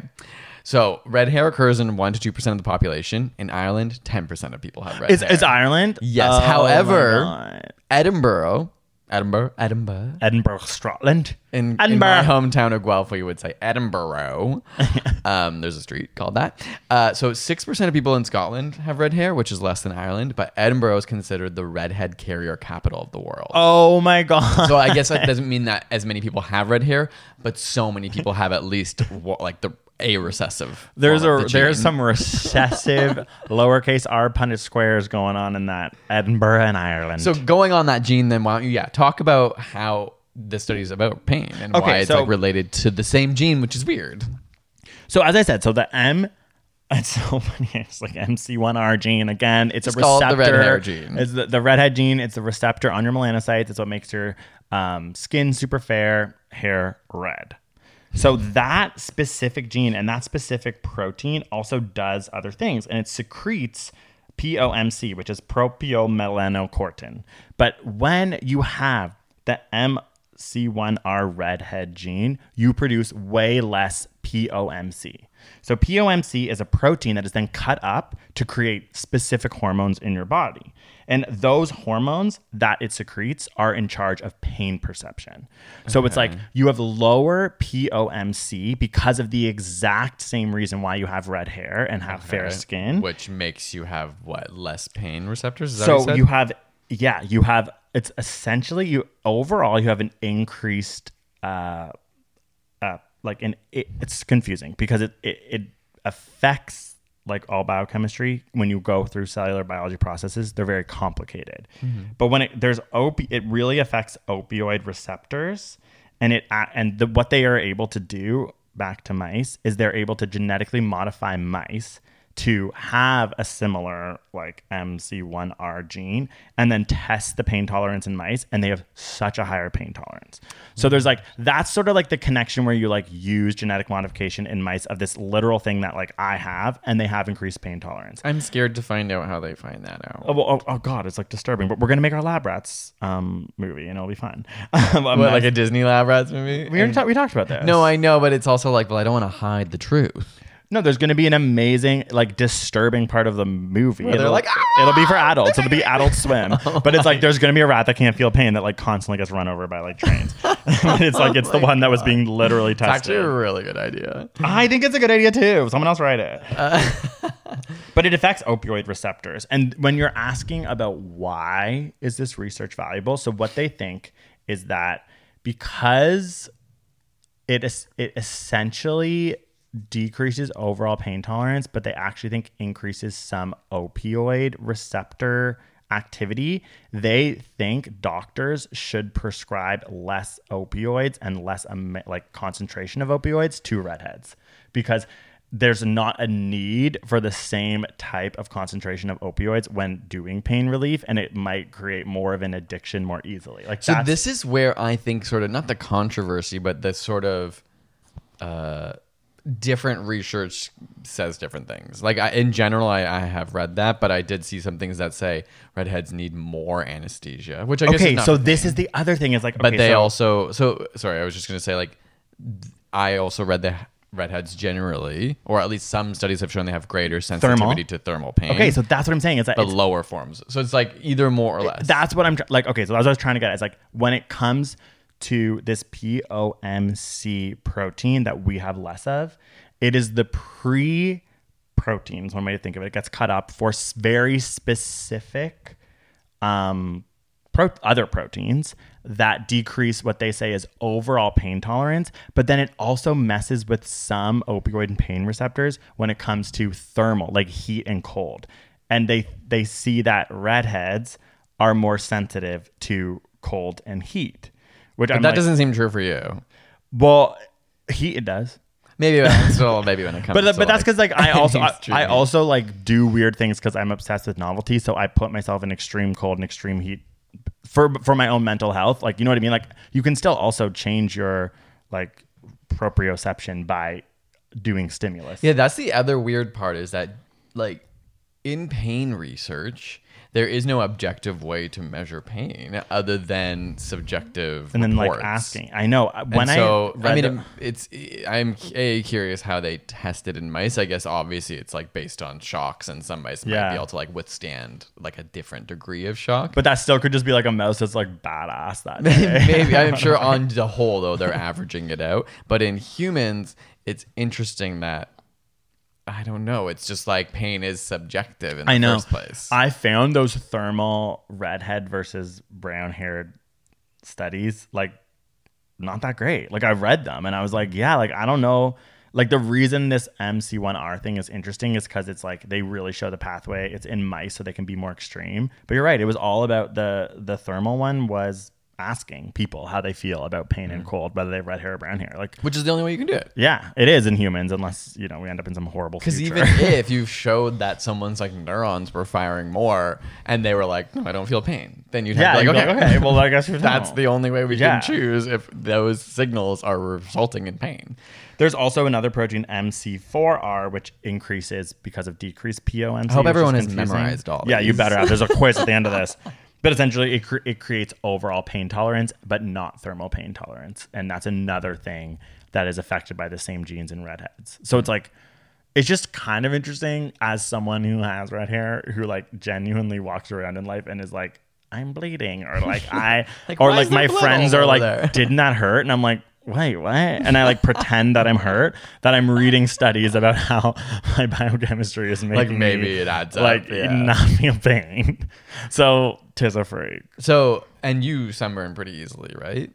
So red hair occurs in one to two percent of the population. In Ireland, ten percent of people have red Is hair. is Ireland? Yes. Oh, However, my God. Edinburgh, Edinburgh, Edinburgh. Edinburgh, Scotland. In, in Edinburgh. my hometown of Guelph, we would say Edinburgh. um, there's a street called that. Uh, so six percent of people in Scotland have red hair, which is less than Ireland. But Edinburgh is considered the redhead carrier capital of the world. Oh my God. So I guess that doesn't mean that as many people have red hair, but so many people have at least wa- like the a recessive. There's form a of the there's gene. some recessive lowercase r Punnett squares going on in that Edinburgh and Ireland. So going on that gene, then why don't you yeah talk about how the study is about pain and Okay, why it's so- like related to the same gene, which is weird. So as I said, so the M, it's so funny. It's like M C one R gene again. It's, It's a called receptor. the red hair gene. It's the, the redhead gene. It's the receptor on your melanocytes. It's what makes your um, skin super fair, hair red. So that specific gene and that specific protein also does other things, and it secretes P O M C, which is propiomelanocortin. But when you have the M C one R redhead gene, you produce way less P O M C. So P O M C is a protein that is then cut up to create specific hormones in your body. And those hormones that it secretes are in charge of pain perception. So Okay. it's like you have lower P O M C because of the exact same reason why you have red hair and have fair Okay. skin. which makes you have what less pain receptors. Is that what So said? you have, yeah, you have, it's essentially you overall, you have an increased, uh, uh, like an, it, it's confusing because it, it, it affects like all biochemistry. When you go through cellular biology processes, they're very complicated. But when it, there's opi, it really affects opioid receptors, and it, a- and the, what they are able to do back to mice is they're able to genetically modify mice to have a similar like M C one R gene and then test the pain tolerance in mice, and they have such a higher pain tolerance. So there's like, that's sort of like the connection where you like use genetic modification in mice of this literal thing that like I have, and they have increased pain tolerance. I'm scared to find out how they find that out. Oh, well, oh, oh God, it's like disturbing, but we're going to make our Lab Rats um, movie and it'll be fun. Um, What, like a Disney Lab Rats movie? we already talked, we talked about this. No, I know, but it's also like, well, I don't want to hide the truth. No, there's going to be an amazing, like, disturbing part of the movie. Where they're it'll, like, it'll be for adults. It'll be Adult Swim. But it's like there's going to be a rat that can't feel pain that like constantly gets run over by like trains. It's like it's the one that was being literally It's actually tested. a really good idea. I think it's a good idea too. Someone else write it. But it affects opioid receptors. And when you're asking about why is this research valuable, so what they think is that because it is, it essentially decreases overall pain tolerance, but they actually think increases some opioid receptor activity. They think doctors should prescribe less opioids and less um, like concentration of opioids to redheads, because there's not a need for the same type of concentration of opioids when doing pain relief, and it might create more of an addiction more easily. Like So that's, this is where I think sort of not the controversy, but the sort of uh, different research says different things. Like I, in general, I, I have read that, but I did see some things that say redheads need more anesthesia, which I guess okay. is not So a this thing. is the other thing is like, But okay, they so- also so sorry, I was just gonna say like I also read the redheads generally, or at least some studies have shown they have greater sensitivity Thermal. to thermal pain. Okay, so that's what I'm saying. Is that the it's, lower forms. So it's like either more or less. that's what I'm tr- like. Okay, so that's what I was trying to get at. It's like when it comes to this P O M C protein that we have less of, it is the pre proteins, one way to think of it. It gets cut up for s- very specific um, pro- other proteins that decrease what they say is overall pain tolerance, but then it also messes with some opioid and pain receptors when it comes to thermal, like heat and cold. And they they see that redheads are more sensitive to cold and heat, which but I'm that like, doesn't seem true for you. well, heat it does. Maybe when still, maybe when it comes. But to but that's because like I also I, extreme I heat. also like do weird things because I'm obsessed with novelty. So I put myself in extreme cold and extreme heat for for my own mental health. Like, you know what I mean? Like, you can still also change your like proprioception by doing stimulus. Yeah, that's the other weird part is that like in pain research, there is no objective way to measure pain other than subjective And then reports. like asking. I know when And so I I mean, read it's I'm a curious how they tested in mice. I guess obviously it's like based on shocks, and some mice might Yeah. be able to like withstand like a different degree of shock. but that still could just be like a mouse that's like badass that day. Maybe I'm sure on the whole though they're averaging it out. But in humans, it's interesting that I don't know. It's just like pain is subjective in the I know. first place. I found those thermal redhead versus brown haired studies like not that great. Like I read them and I was like, yeah, like I don't know. Like the reason this M C one R thing is interesting is because it's like they really show the pathway. It's in mice so they can be more extreme. But you're right. It was all about the the thermal one was asking people how they feel about pain and cold, whether they have red hair or brown hair. Like, Which is the only way you can do it. yeah, it is in humans unless, you know, we end up in some horrible Because future. even if you showed that someone's like neurons were firing more and they were like, no, I don't feel pain, then you'd have yeah, to be you'd like, be okay, like, okay, well, I guess you that's don't. the only way we Yeah. can choose if those signals are resulting in pain. There's also another protein, M C four R, which increases because of decreased P O M C. I hope which is everyone has confusing. memorized all Yeah, you these. better have. There's a quiz at the end of this. But essentially, it, cre- it creates overall pain tolerance, but not thermal pain tolerance. And that's another thing that is affected by the same genes in redheads. So it's like, it's just kind of interesting as someone who has red hair, who like genuinely walks around in life and is like, I'm bleeding, or like I, Like, or why like is there my blood friends all are over like, there? didn't that hurt? And I'm like, wait, what? And I like pretend that I'm hurt, that I'm reading studies about how my biochemistry is making Like, maybe me, it adds up, like yeah. not feel pain. So tis a freak. So, and you sunburn pretty easily, right?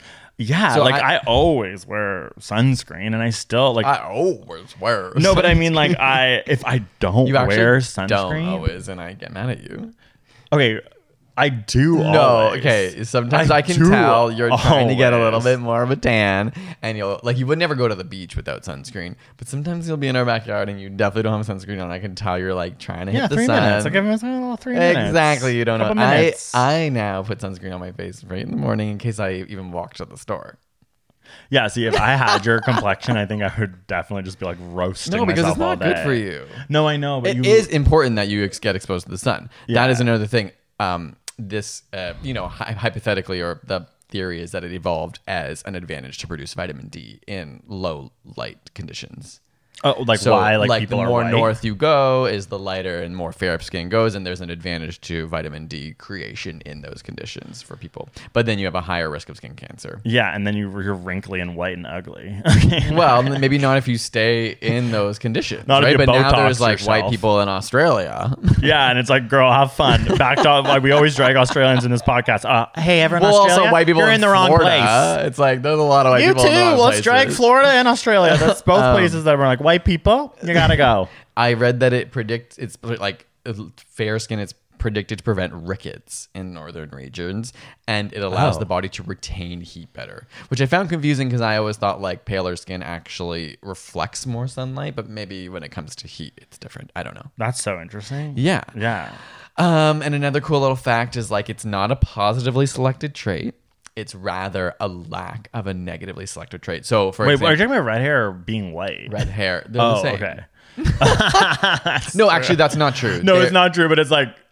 Yeah, So like I- I, always wear sunscreen, and I still like. I always wear. no, but I mean, like I if I don't you actually wear don't sunscreen, always, and I get mad at you. okay, I do. No, always. okay. Sometimes I, I can do tell you're trying to get a little always. bit more of a tan, and you'll like you would never go to the beach without sunscreen. But sometimes you'll be in our backyard, and you definitely don't have sunscreen on. I can tell you're like trying to Yeah, hit the three sun. minutes. Like give us a little three minutes. Exactly. You don't know. Couple I minutes. I now put sunscreen on my face right in the morning in case I even walked to the store. Yeah, see, if I had your complexion, I think I would definitely just be like roasting No, because myself it's not all good day. for you. No, I know, but It you is important that you ex- get exposed to the sun. Yeah. That is another thing. Um, this, uh, you know, hy- hypothetically, or the theory is that it evolved as an advantage to produce vitamin D in low light conditions. Oh, like So, why? Like, people the are more white? north you go, is the lighter and more fair skin goes, and there's an advantage to vitamin D creation in those conditions for people. But then you have a higher risk of skin cancer. Yeah, and then you, you're wrinkly and white and ugly. Okay. Well, maybe not if you stay in those conditions, Not if right? you But now Botox there's like white yourself. people in Australia. Yeah, and it's like, girl, have fun. Back to like we always drag Australians in this podcast. Uh, hey, everyone, well, Australia, also white people you're in, in the wrong Florida. place. It's like there's a lot of white You people too. in the wrong Let's drag places. Florida and Australia. That's both Um, places that were like white people. You gotta go. I read that it predicts it's like fair skin. It's predicted to prevent rickets in northern regions, and it allows Oh. the body to retain heat better, which I found confusing because I always thought like paler skin actually reflects more sunlight, but maybe when it comes to heat, it's different. I don't know. That's so interesting. Yeah. Yeah. Um, and another cool little fact is like it's not a positively selected trait. It's rather a lack of a negatively selected trait. So for Wait, example, are you talking about red hair or being white? red hair. They're Oh, the same. okay. No, actually, that's not true. No, They're- it's not true, but it's like,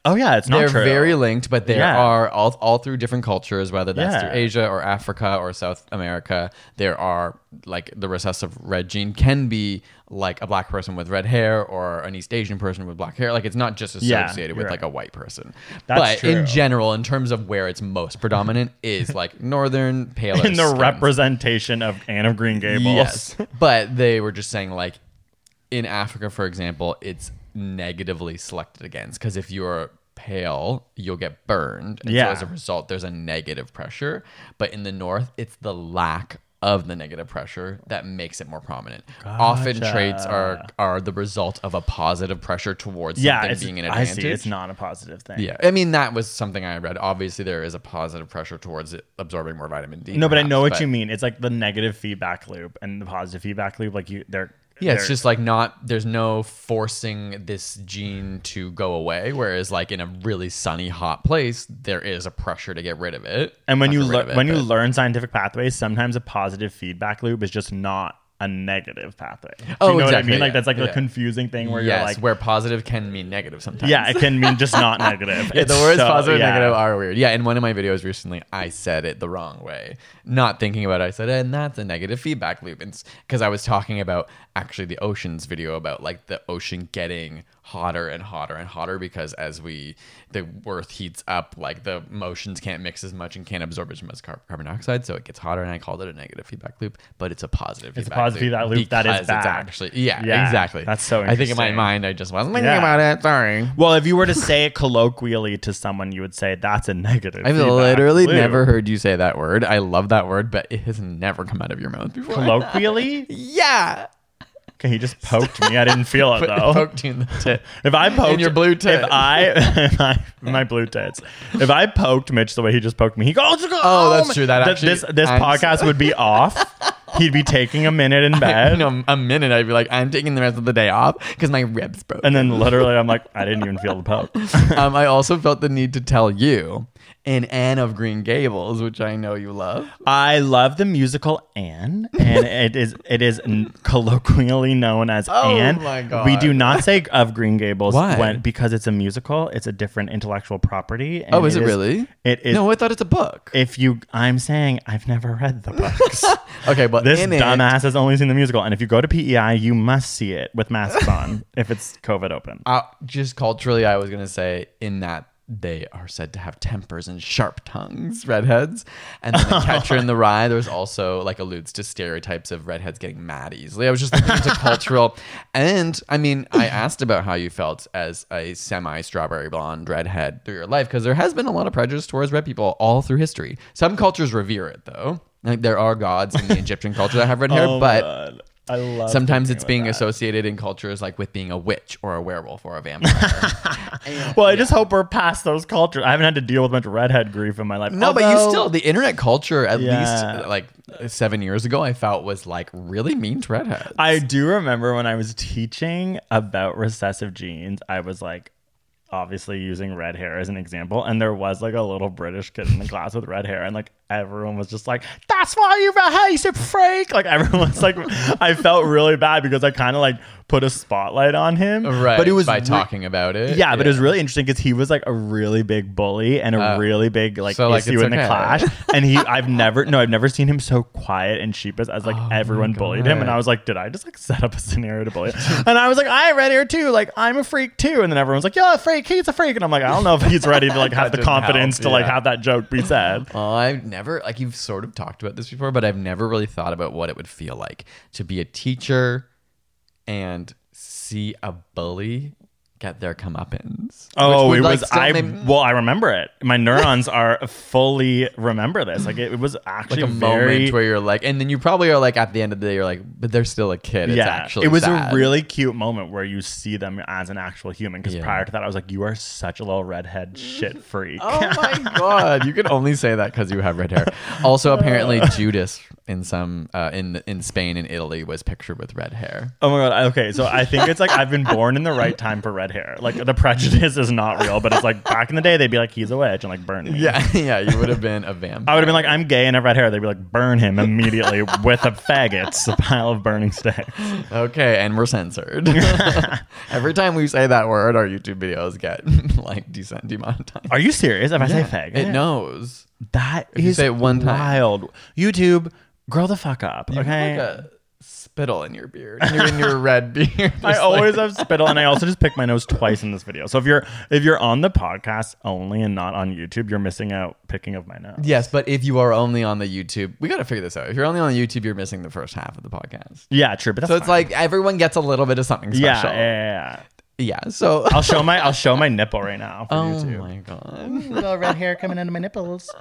Oh yeah, it's not They're true. very linked, but there Yeah. are all, all through different cultures, whether that's Yeah. through Asia or Africa or South America, there are like the recessive red gene can be like a black person with red hair or an East Asian person with black hair. Like it's not just Yeah, associated you're with like right. a white person. That's but true. in general, in terms of where it's most predominant is like northern, paler in the skins. representation of Anne of Green Gables. Yes. But they were just saying like in Africa, for example, it's negatively selected against because if you're pale, you'll get burned. And Yeah. so as a result, there's a negative pressure. But in the north, it's the lack of the negative pressure that makes it more prominent. Often traits are are the result of a positive pressure towards Yeah, something it's, being an I advantage. see. It's not a positive thing. Yeah, I mean that was something I read. Obviously, there is a positive pressure towards it absorbing more vitamin D. No, but I perhaps, know what but- you mean. It's like the negative feedback loop and the positive feedback loop. Like you, they're Yeah, it's they're- just like not, there's no forcing this gene to go away. Whereas like in a really sunny, hot place, there is a pressure to get rid of it. And when Not you get rid lear- of it, when you but- learn scientific pathways, sometimes a positive feedback loop is just not a negative pathway. Do Oh, you know what I exactly, mean? Like yeah, that's like yeah. a confusing thing where yes, you're like, where positive can mean negative sometimes. yeah, it can mean just not negative. Yeah, the It's words so- positive and yeah. negative are weird. Yeah, in one of my videos recently, I said it the wrong way. Not thinking about it, I said, and that's a negative feedback loop. Because I was talking about actually the oceans video about like the ocean getting hotter and hotter and hotter because as we, the earth heats up, like the oceans can't mix as much and can't absorb as much car- carbon dioxide. So it gets hotter. And I called it a negative feedback loop, but it's a positive It's a feedback positive feedback loop that is because it's bad. actually, yeah, Yeah, exactly. that's so I think in my interesting. mind, I just wasn't thinking Yeah. about it. Sorry. Well, if you were to say it colloquially to someone, you would say that's a negative. I've feedback literally loop. never heard you say that word. I love that word, but it has never come out of your mouth before. colloquially. Yeah. Okay, he just poked me. I didn't feel it Put- though. Poked you in the tit. If I poked In your blue tit. if I my, my blue tits, if I poked Mitch the way he just poked me, he goes, Oh, that's true. That Th- actually- this this I'm- podcast would be off. He'd be taking a minute in bed, You know, a minute, I'd be like, I'm taking the rest of the day off because my ribs broke. and then literally, I'm like, I didn't even feel the poke. um, I also felt the need to tell you in Anne of Green Gables, which I know you love. I love the musical Anne, and it is it is n- colloquially known as Oh Anne. my God. We do not say of Green Gables Why? when because it's a musical. It's a different intellectual property. and Oh, is it really? It is. No, I thought it's a book. If you, I'm saying I've never read the books. Okay, but This in it- dumbass has only seen the musical, and if you go to P E I, you must see it with masks on if it's COVID open. Uh, just culturally, I was going to say in that they are said to have tempers and sharp tongues, redheads. And then the Catcher in the Rye, there's also like alludes to stereotypes of redheads getting mad easily. I was just looking into cultural. And I mean, I asked about how you felt as a semi strawberry blonde redhead through your life, because there has been a lot of prejudice towards red people all through history. Some cultures revere it though. Like there are gods in the Egyptian culture that have red hair, Oh my but God. I love sometimes thinking it's about being that. associated in cultures like with being a witch or a werewolf or a vampire. And- Well, I just hope we're past those cultures. I haven't had to deal with much redhead grief in my life. no, but you Although- still, the internet culture, at Yeah. least like seven years ago, I felt was like really mean to redheads. I do remember when I was teaching about recessive genes, I was like, obviously using red hair as an example, and there was like a little British kid in the class with red hair, and like everyone was just like, that's why you red hair, you said freak. Like everyone's like, I felt really bad because I kind of like put a spotlight on him, right. But it was by re- talking about it. yeah, but it was really interesting because he was like a really big bully and a Uh, really big like so, like, issue it's in the okay. class. And he, I've never, no, I've never seen him so quiet and sheepish as like Oh everyone my bullied him. And God. I was like, did I just like set up a scenario to bully him? And I was like, I read here too. Like I'm a freak too. And then everyone's like, yeah, freak. He's a freak. And I'm like, I don't know if he's ready to like have That the didn't confidence help, to like yeah. have that joke be said. Oh, I've never, like you've sort of talked about this before, but I've never really thought about what it would feel like to be a teacher and see a bully get their comeuppance. Oh, Which it would, like, was still I. make- Well, I remember it. My neurons are fully remember this. Like it, it was like actually a very. moment where you're like, and then you probably are like at the end of the day, you're like, but they're still a kid. It's yeah, actually it was sad. a really cute moment where you see them as an actual human. Because Yeah. prior to that, I was like, "You are such a little redhead shit freak." Oh my god! You can only say that because you have red hair. Also, apparently, Judas in some uh, in in Spain and Italy was pictured with red hair. Oh my god. Okay, so I think it's like I've been born in the right time for redhead red hair. Like the prejudice is not real, but it's like back in the day they'd be like, he's a witch and like burn me. Yeah, yeah, you would have been a vampire. I would have been like, I'm gay and have red hair. They'd be like, burn him immediately with a faggots, a pile of burning sticks. Okay, and we're censored. Every time we say that word, our YouTube videos get like decent demonetized. Are you serious? If I Yeah, say faggot, it knows. That If you is say it one time. wild. YouTube, grow the fuck up. You Okay. have like a spittle in your beard. You're in your red beard. I Just always like- have spittle, and I also just pick my nose twice in this video. So if you're if you're on the podcast only and not on YouTube, you're missing out picking of my nose. Yes, but if you are only on the YouTube, we got to figure this out. If you're only on the YouTube, you're missing the first half of the podcast. Yeah, true. But that's So it's fine. like everyone gets a little bit of something yeah, special. yeah, yeah, yeah. Yeah, so I'll show my I'll show my nipple right now for oh YouTube. my god. Little red hair coming into my nipples.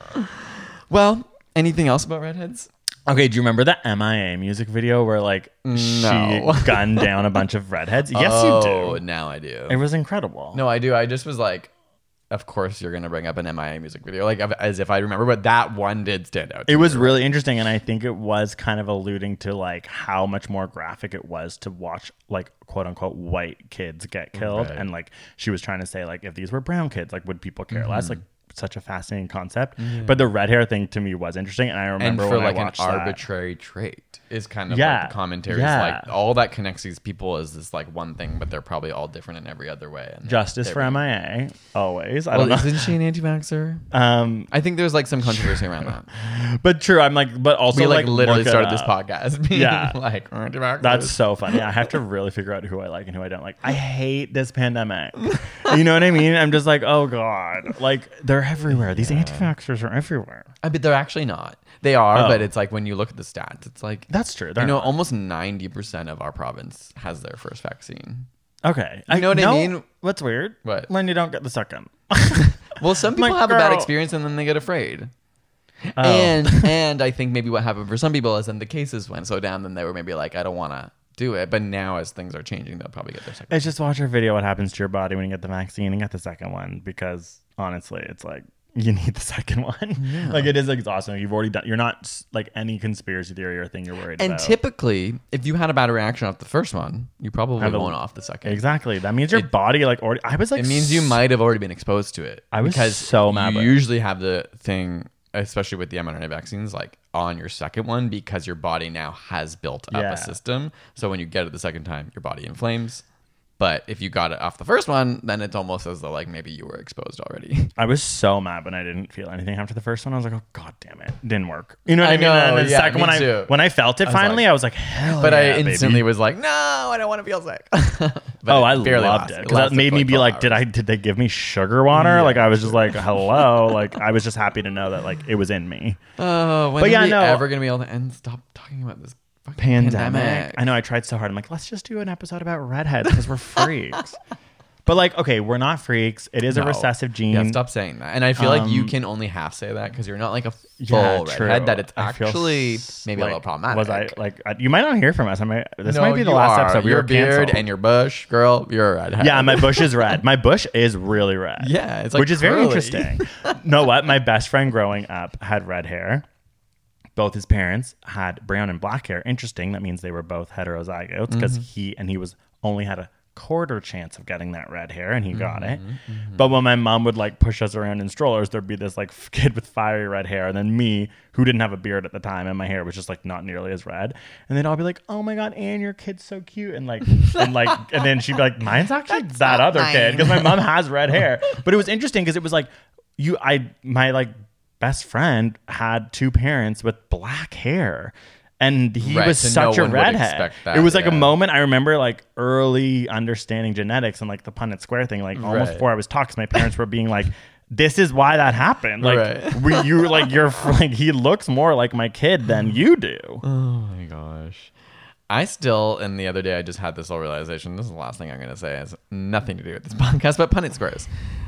Well, anything else about redheads? Okay, do you remember the M I A music video where like No. she gunned down a bunch of redheads? Yes, oh, you do. Now I do. It was incredible. No, I do. I just was like, of course you're gonna bring up an M I A music video, like as if I remember, but that one did stand out. to It me. was really interesting, and I think it was kind of alluding to like how much more graphic it was to watch like quote unquote white kids get killed. Right. And like she was trying to say like if these were brown kids, like would people care less? Like such a fascinating concept. But the red hair thing to me was interesting, and I and remember for when like I an watched that. arbitrary trait is kind of Yeah, like the commentary yeah. is like all that connects these people is this like one thing, but they're probably all different in every other way. And Justice they're for being- M I A always. I Well, don't know. isn't she an anti-vaxxer? Um, I think there's like some controversy around that. but true. I'm like, but also We like, literally look it started this up. podcast being Yeah. like anti-vaxxers. That's so funny. I have to really figure out who I like and who I don't like. I hate this pandemic. You know what I mean? I'm just like, oh God. Like, they're everywhere. These anti-vaxxers are everywhere. I mean, they're actually not. They are, Oh. but it's like when you look at the stats, it's like That's true. They're you know, not. almost ninety percent of our province has their first vaccine. Okay. You know what I no, mean? What's weird? What? When you don't get the second. Well, some people Like, have a bad girl. experience and then they get afraid. Oh. And and I think maybe what happened for some people is then the cases went so down, then they were maybe like, I don't want to do it. But now as things are changing, they'll probably get their second. It's just watch our video what happens to your body when you get the vaccine and get the second one, because honestly, it's like you need the second one. Like it is exhausting. You've already done. You're not like any conspiracy theory or thing you're worried And about. typically, if you had a bad reaction off the first one, you probably Have a- won't off the second. Exactly. That means your It- body like already. I was like, It means you s- might have already been exposed to it. I was because so mad You about it. usually have the thing, especially with the mRNA vaccines, like on your second one because your body now has built up Yeah. a system. So when you get it the second time, your body inflames. But if you got it off the first one, then it's almost as though like maybe you were exposed already. I was so mad when I didn't feel anything after the first one. I was like, oh God damn it. Didn't work. You know what I I, mean? know, And then the yeah, second me one, I, too. when I felt it I was finally, like- I was like, hell But yeah, I instantly baby. was like, no, I don't want to feel sick. But Oh, I barely loved lasted. it. Because that lasted made for, me like, be twelve like, did hours. I did they give me sugar water? Yeah, Like I was just like, hello. Like I was just happy to know that like it was in me. Oh, when But are yeah, we no. ever going to be able to end? Stop talking about this fucking Pandemic. pandemic. I know I tried so hard. I'm like, let's just do an episode about redheads because we're freaks. But like, okay, we're not freaks. It is a No. recessive gene. Yeah, stop saying that. And I feel like you Um, can only half say that because you're not like a full Yeah, true. redhead. That it's I feel actually s- maybe like, a little problematic. Was I like? I, you might not hear from us. I might. This No, might be the you last are. episode. We your were beard canceled. and your bush, girl. You're a redhead. Yeah, my bush is red. My bush is really red. Yeah, it's like which is very curly. interesting. Know what? My best friend growing up had red hair. Both his parents had brown and black hair. Interesting. That means they were both heterozygotes because Mm-hmm. he and he was only had a quarter chance of getting that red hair, and he got it. Mm-hmm, But when my mom would like push us around in strollers, there'd be this like kid with fiery red hair, and then me who didn't have a beard at the time, and my hair was just like not nearly as red. And they'd all be like, "Oh my God, Anne, your kid's so cute," and like and like and then she'd be like, "Mine's actually that other kid," because my mom has red hair. But it was interesting because it was like you, I, my like best friend had two parents with black hair. And he Right, was so such no a one would redhead. expect that, It was like a yeah. moment I remember, like early understanding genetics and like the Punnett Square thing. Like almost Right. before I was taught, 'cause my parents were being like, "This is why that happened." Like Right. we, you, like you're like he looks more like my kid than you do. Oh my gosh. I still, and the other day I just had this whole realization. This is the last thing I'm going to say. It has nothing to do with this podcast, but Punnett Squares.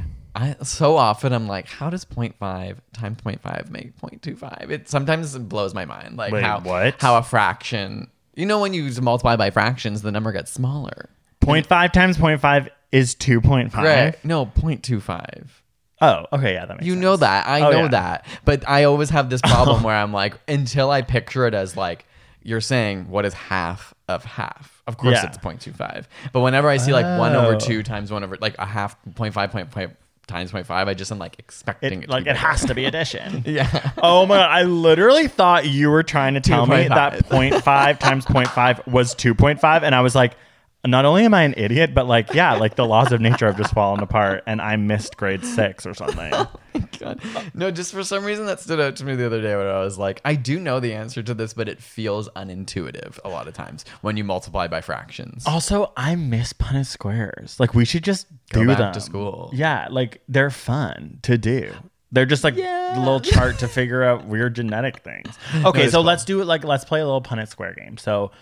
I so often I'm like, how does zero point five times zero point five make zero point two five? It sometimes blows my mind. Like Wait, how what? how a fraction, you know, when you multiply by fractions, the number gets smaller. Point five times point five is two point five. Right? No, zero point two five. Oh, okay, yeah, that makes You sense. know that. I Oh, know yeah. that. But I always have this problem where I'm like, until I picture it as like, you're saying what is half of half? Of course Yeah. it's zero point two five. But whenever I see like one over Oh. two times one over like a half zero point five point five times zero point five, I just am like expecting it, It, to like be it bigger. has to be addition. Yeah. Oh my god! I literally thought you were trying to tell me that two point zero five. point five times zero point five was two point five, and I was like, not only am I an idiot, but like, yeah, like the laws of nature have just fallen apart, and I missed grade six or something. God. No, just for some reason that stood out to me the other day when I was like, I do know the answer to this, but it feels unintuitive a lot of times when you multiply by fractions. Also, I miss Punnett squares. Like, we should just Go do back them to school. Yeah, like they're fun to do. They're just like a little chart to figure out weird genetic things. Okay, it's so fun. let's do it. Like, let's play a little Punnett square game. So,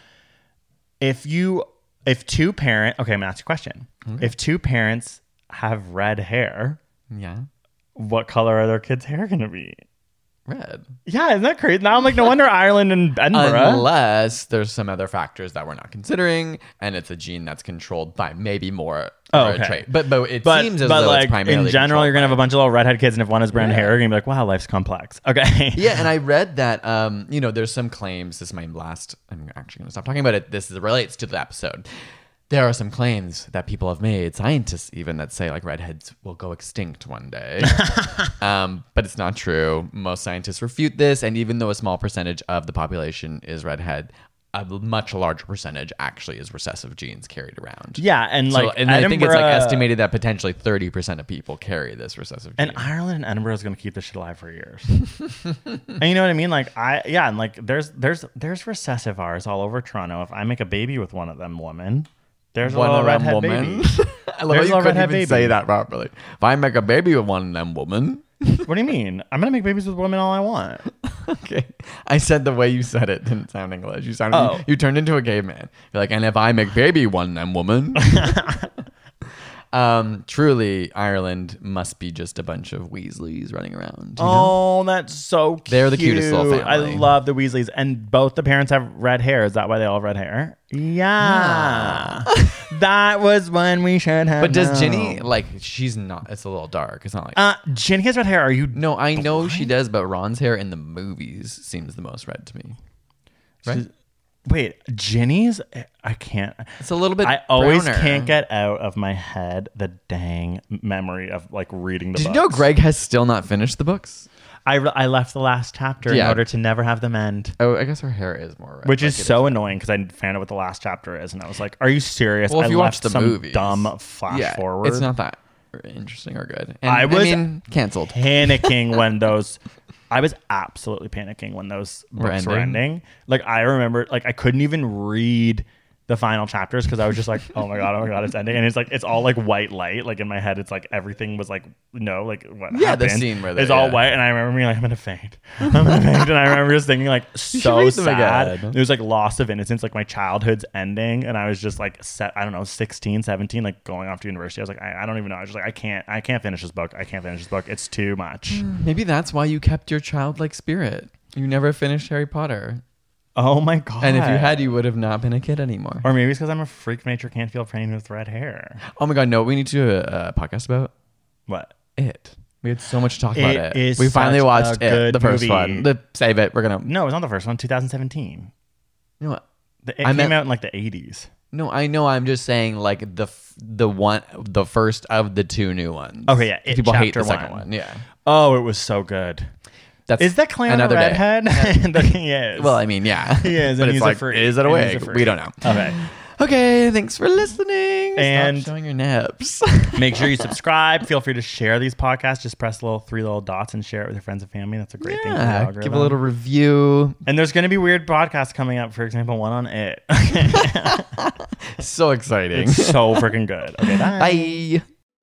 if you, if two parent, okay, I'm gonna ask you a question. If two parents have red hair, Yeah. what color are their kids' hair gonna be? Red. Yeah, isn't that crazy? Now I'm like, no wonder Ireland and Edinburgh. Unless there's some other factors that we're not considering, and it's a gene that's controlled by maybe more Oh, or a okay. trait. But but it But, seems as but though like it's primarily in general, controlled you're gonna have by- a bunch of little redhead kids, and if one has brown Yeah. hair, you're gonna be like, wow, life's complex. Okay. Yeah, and I read that um, you know, there's some claims. This is my last. I'm actually going to stop talking about it. This is, relates to the episode. There are some claims that people have made, scientists even, that say like redheads will go extinct one day. um, but it's not true. Most scientists refute this, and even though a small percentage of the population is redhead, a much larger percentage actually is recessive genes carried around. Yeah, and So- like and I think it's like Edinburgh- estimated that potentially thirty percent of people carry this recessive gene. And Ireland and Edinburgh is gonna keep this shit alive for years. And you know what I mean? Like I yeah, and like there's there's there's recessive R's all over Toronto. If I make a baby with one of them women, there's a One little of them redhead woman. baby. I love There's how a you couldn't redhead even baby. say that properly. If I make a baby with one of them woman. What do you mean? I'm gonna make babies with women all I want. Okay. I said the way you said it didn't sound English. You sounded Oh. you, you turned into a caveman. You're like, and if I make baby one them woman. um, truly, Ireland must be just a bunch of Weasleys running around. You know? Oh, that's so cute. They're the cutest little I family. love the Weasleys. And both the parents have red hair. Is that why they all have red hair? Yeah. That was when we should have But does known. Ginny, like, she's not, it's a little dark. It's not like. Uh, Ginny has red hair. Are you no, I know she does, but Ron's hair in the movies seems the most red to me. Right? Wait, Ginny's? I can't. It's a little bit. I always browner. can't get out of my head the dang memory of like reading the Did books. you know Greg has still not finished the books? I, re- I left the last chapter Yeah. in order to never have them end. Oh, I guess her hair is more red. Which like is it so annoying because I found out what the last chapter is, and I was like, "Are you serious?" Well, if I you watch left the some movies, dumb flash yeah, forward. it's not that interesting or good. And, I was mean, canceled. panicking when those. I was absolutely panicking when those Were books were ending? ending. Like I remember, like I couldn't even read the final chapters because I was just like, "Oh my god, oh my god, it's ending!" And it's like it's all like white light. Like in my head, it's like everything was like no, like what Yeah, the happened scene where they- it's all yeah. white, and I remember being like, "I'm gonna faint, I'm gonna faint," and I remember just thinking like so read them sad. again. It was like loss of innocence, like my childhood's ending, and I was just like set. I don't know, sixteen, seventeen, like going off to university. I was like, I, I don't even know. I was just like, I can't, I can't finish this book. I can't finish this book. It's too much. Maybe that's why you kept your childlike spirit. You never finished Harry Potter. Oh my god! And if you had, you would have not been a kid anymore. or maybe it's because I'm a freak of nature, can't feel pain with red hair. Oh my god, no, we need to do a, a podcast about What? it. We had so much to talk about It it. is We finally such watched a it, good the first movie. one. The, save it. We're gonna. No, it's not the first one. twenty seventeen. You know what? The, it I came meant- out in like the eighties. No, I know. I'm just saying, like the f- the one, the first of the two new ones. Okay, yeah, It People hate the Chapter second one. one. Yeah, Oh, it was so good. that's Is that Clown another a day. redhead? he is. Well, I mean, yeah, He is, but and it's he's a like, freak. is it a And he's wig? a freak. We don't know. Okay. Okay, thanks for listening. And- Stop showing your nips. Make sure you subscribe. Feel free to share these podcasts. Just press the little three little dots and share it with your friends and family. That's a great thing for the yeah, algorithm. give a little review. And there's going to be weird podcasts coming up. For example, one on it. So exciting. It's so freaking good. Okay, bye. Bye.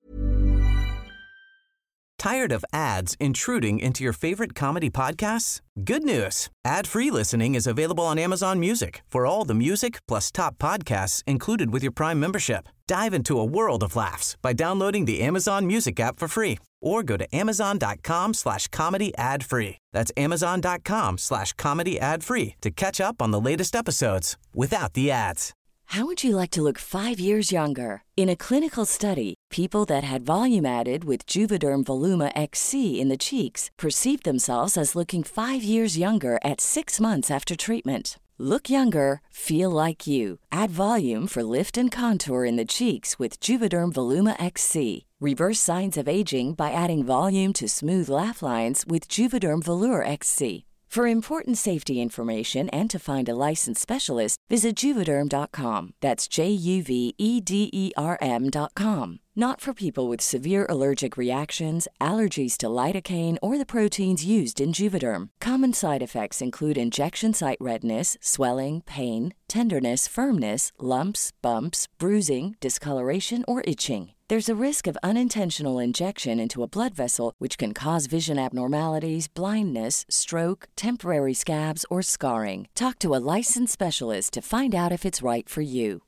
Tired of ads intruding into your favorite comedy podcasts? Good news. Ad-free listening is available on Amazon Music for all the music plus top podcasts included with your Prime membership. Dive into a world of laughs by downloading the Amazon Music app for free or go to amazon.com slash comedy ad free. That's amazon.com slash comedy ad free to catch up on the latest episodes without the ads. How would you like to look five years younger? In a clinical study, people that had volume added with Juvederm Voluma X C in the cheeks perceived themselves as looking five years younger at six months after treatment. Look younger, feel like you. Add volume for lift and contour in the cheeks with Juvederm Voluma X C. Reverse signs of aging by adding volume to smooth laugh lines with Juvederm Volure X C. For important safety information and to find a licensed specialist, visit Juvederm dot com. That's J U V E D E R M dot com. Not for people with severe allergic reactions, allergies to lidocaine, or the proteins used in Juvederm. Common side effects include injection site redness, swelling, pain, tenderness, firmness, lumps, bumps, bruising, discoloration, or itching. There's a risk of unintentional injection into a blood vessel, which can cause vision abnormalities, blindness, stroke, temporary scabs, or scarring. Talk to a licensed specialist to find out if it's right for you.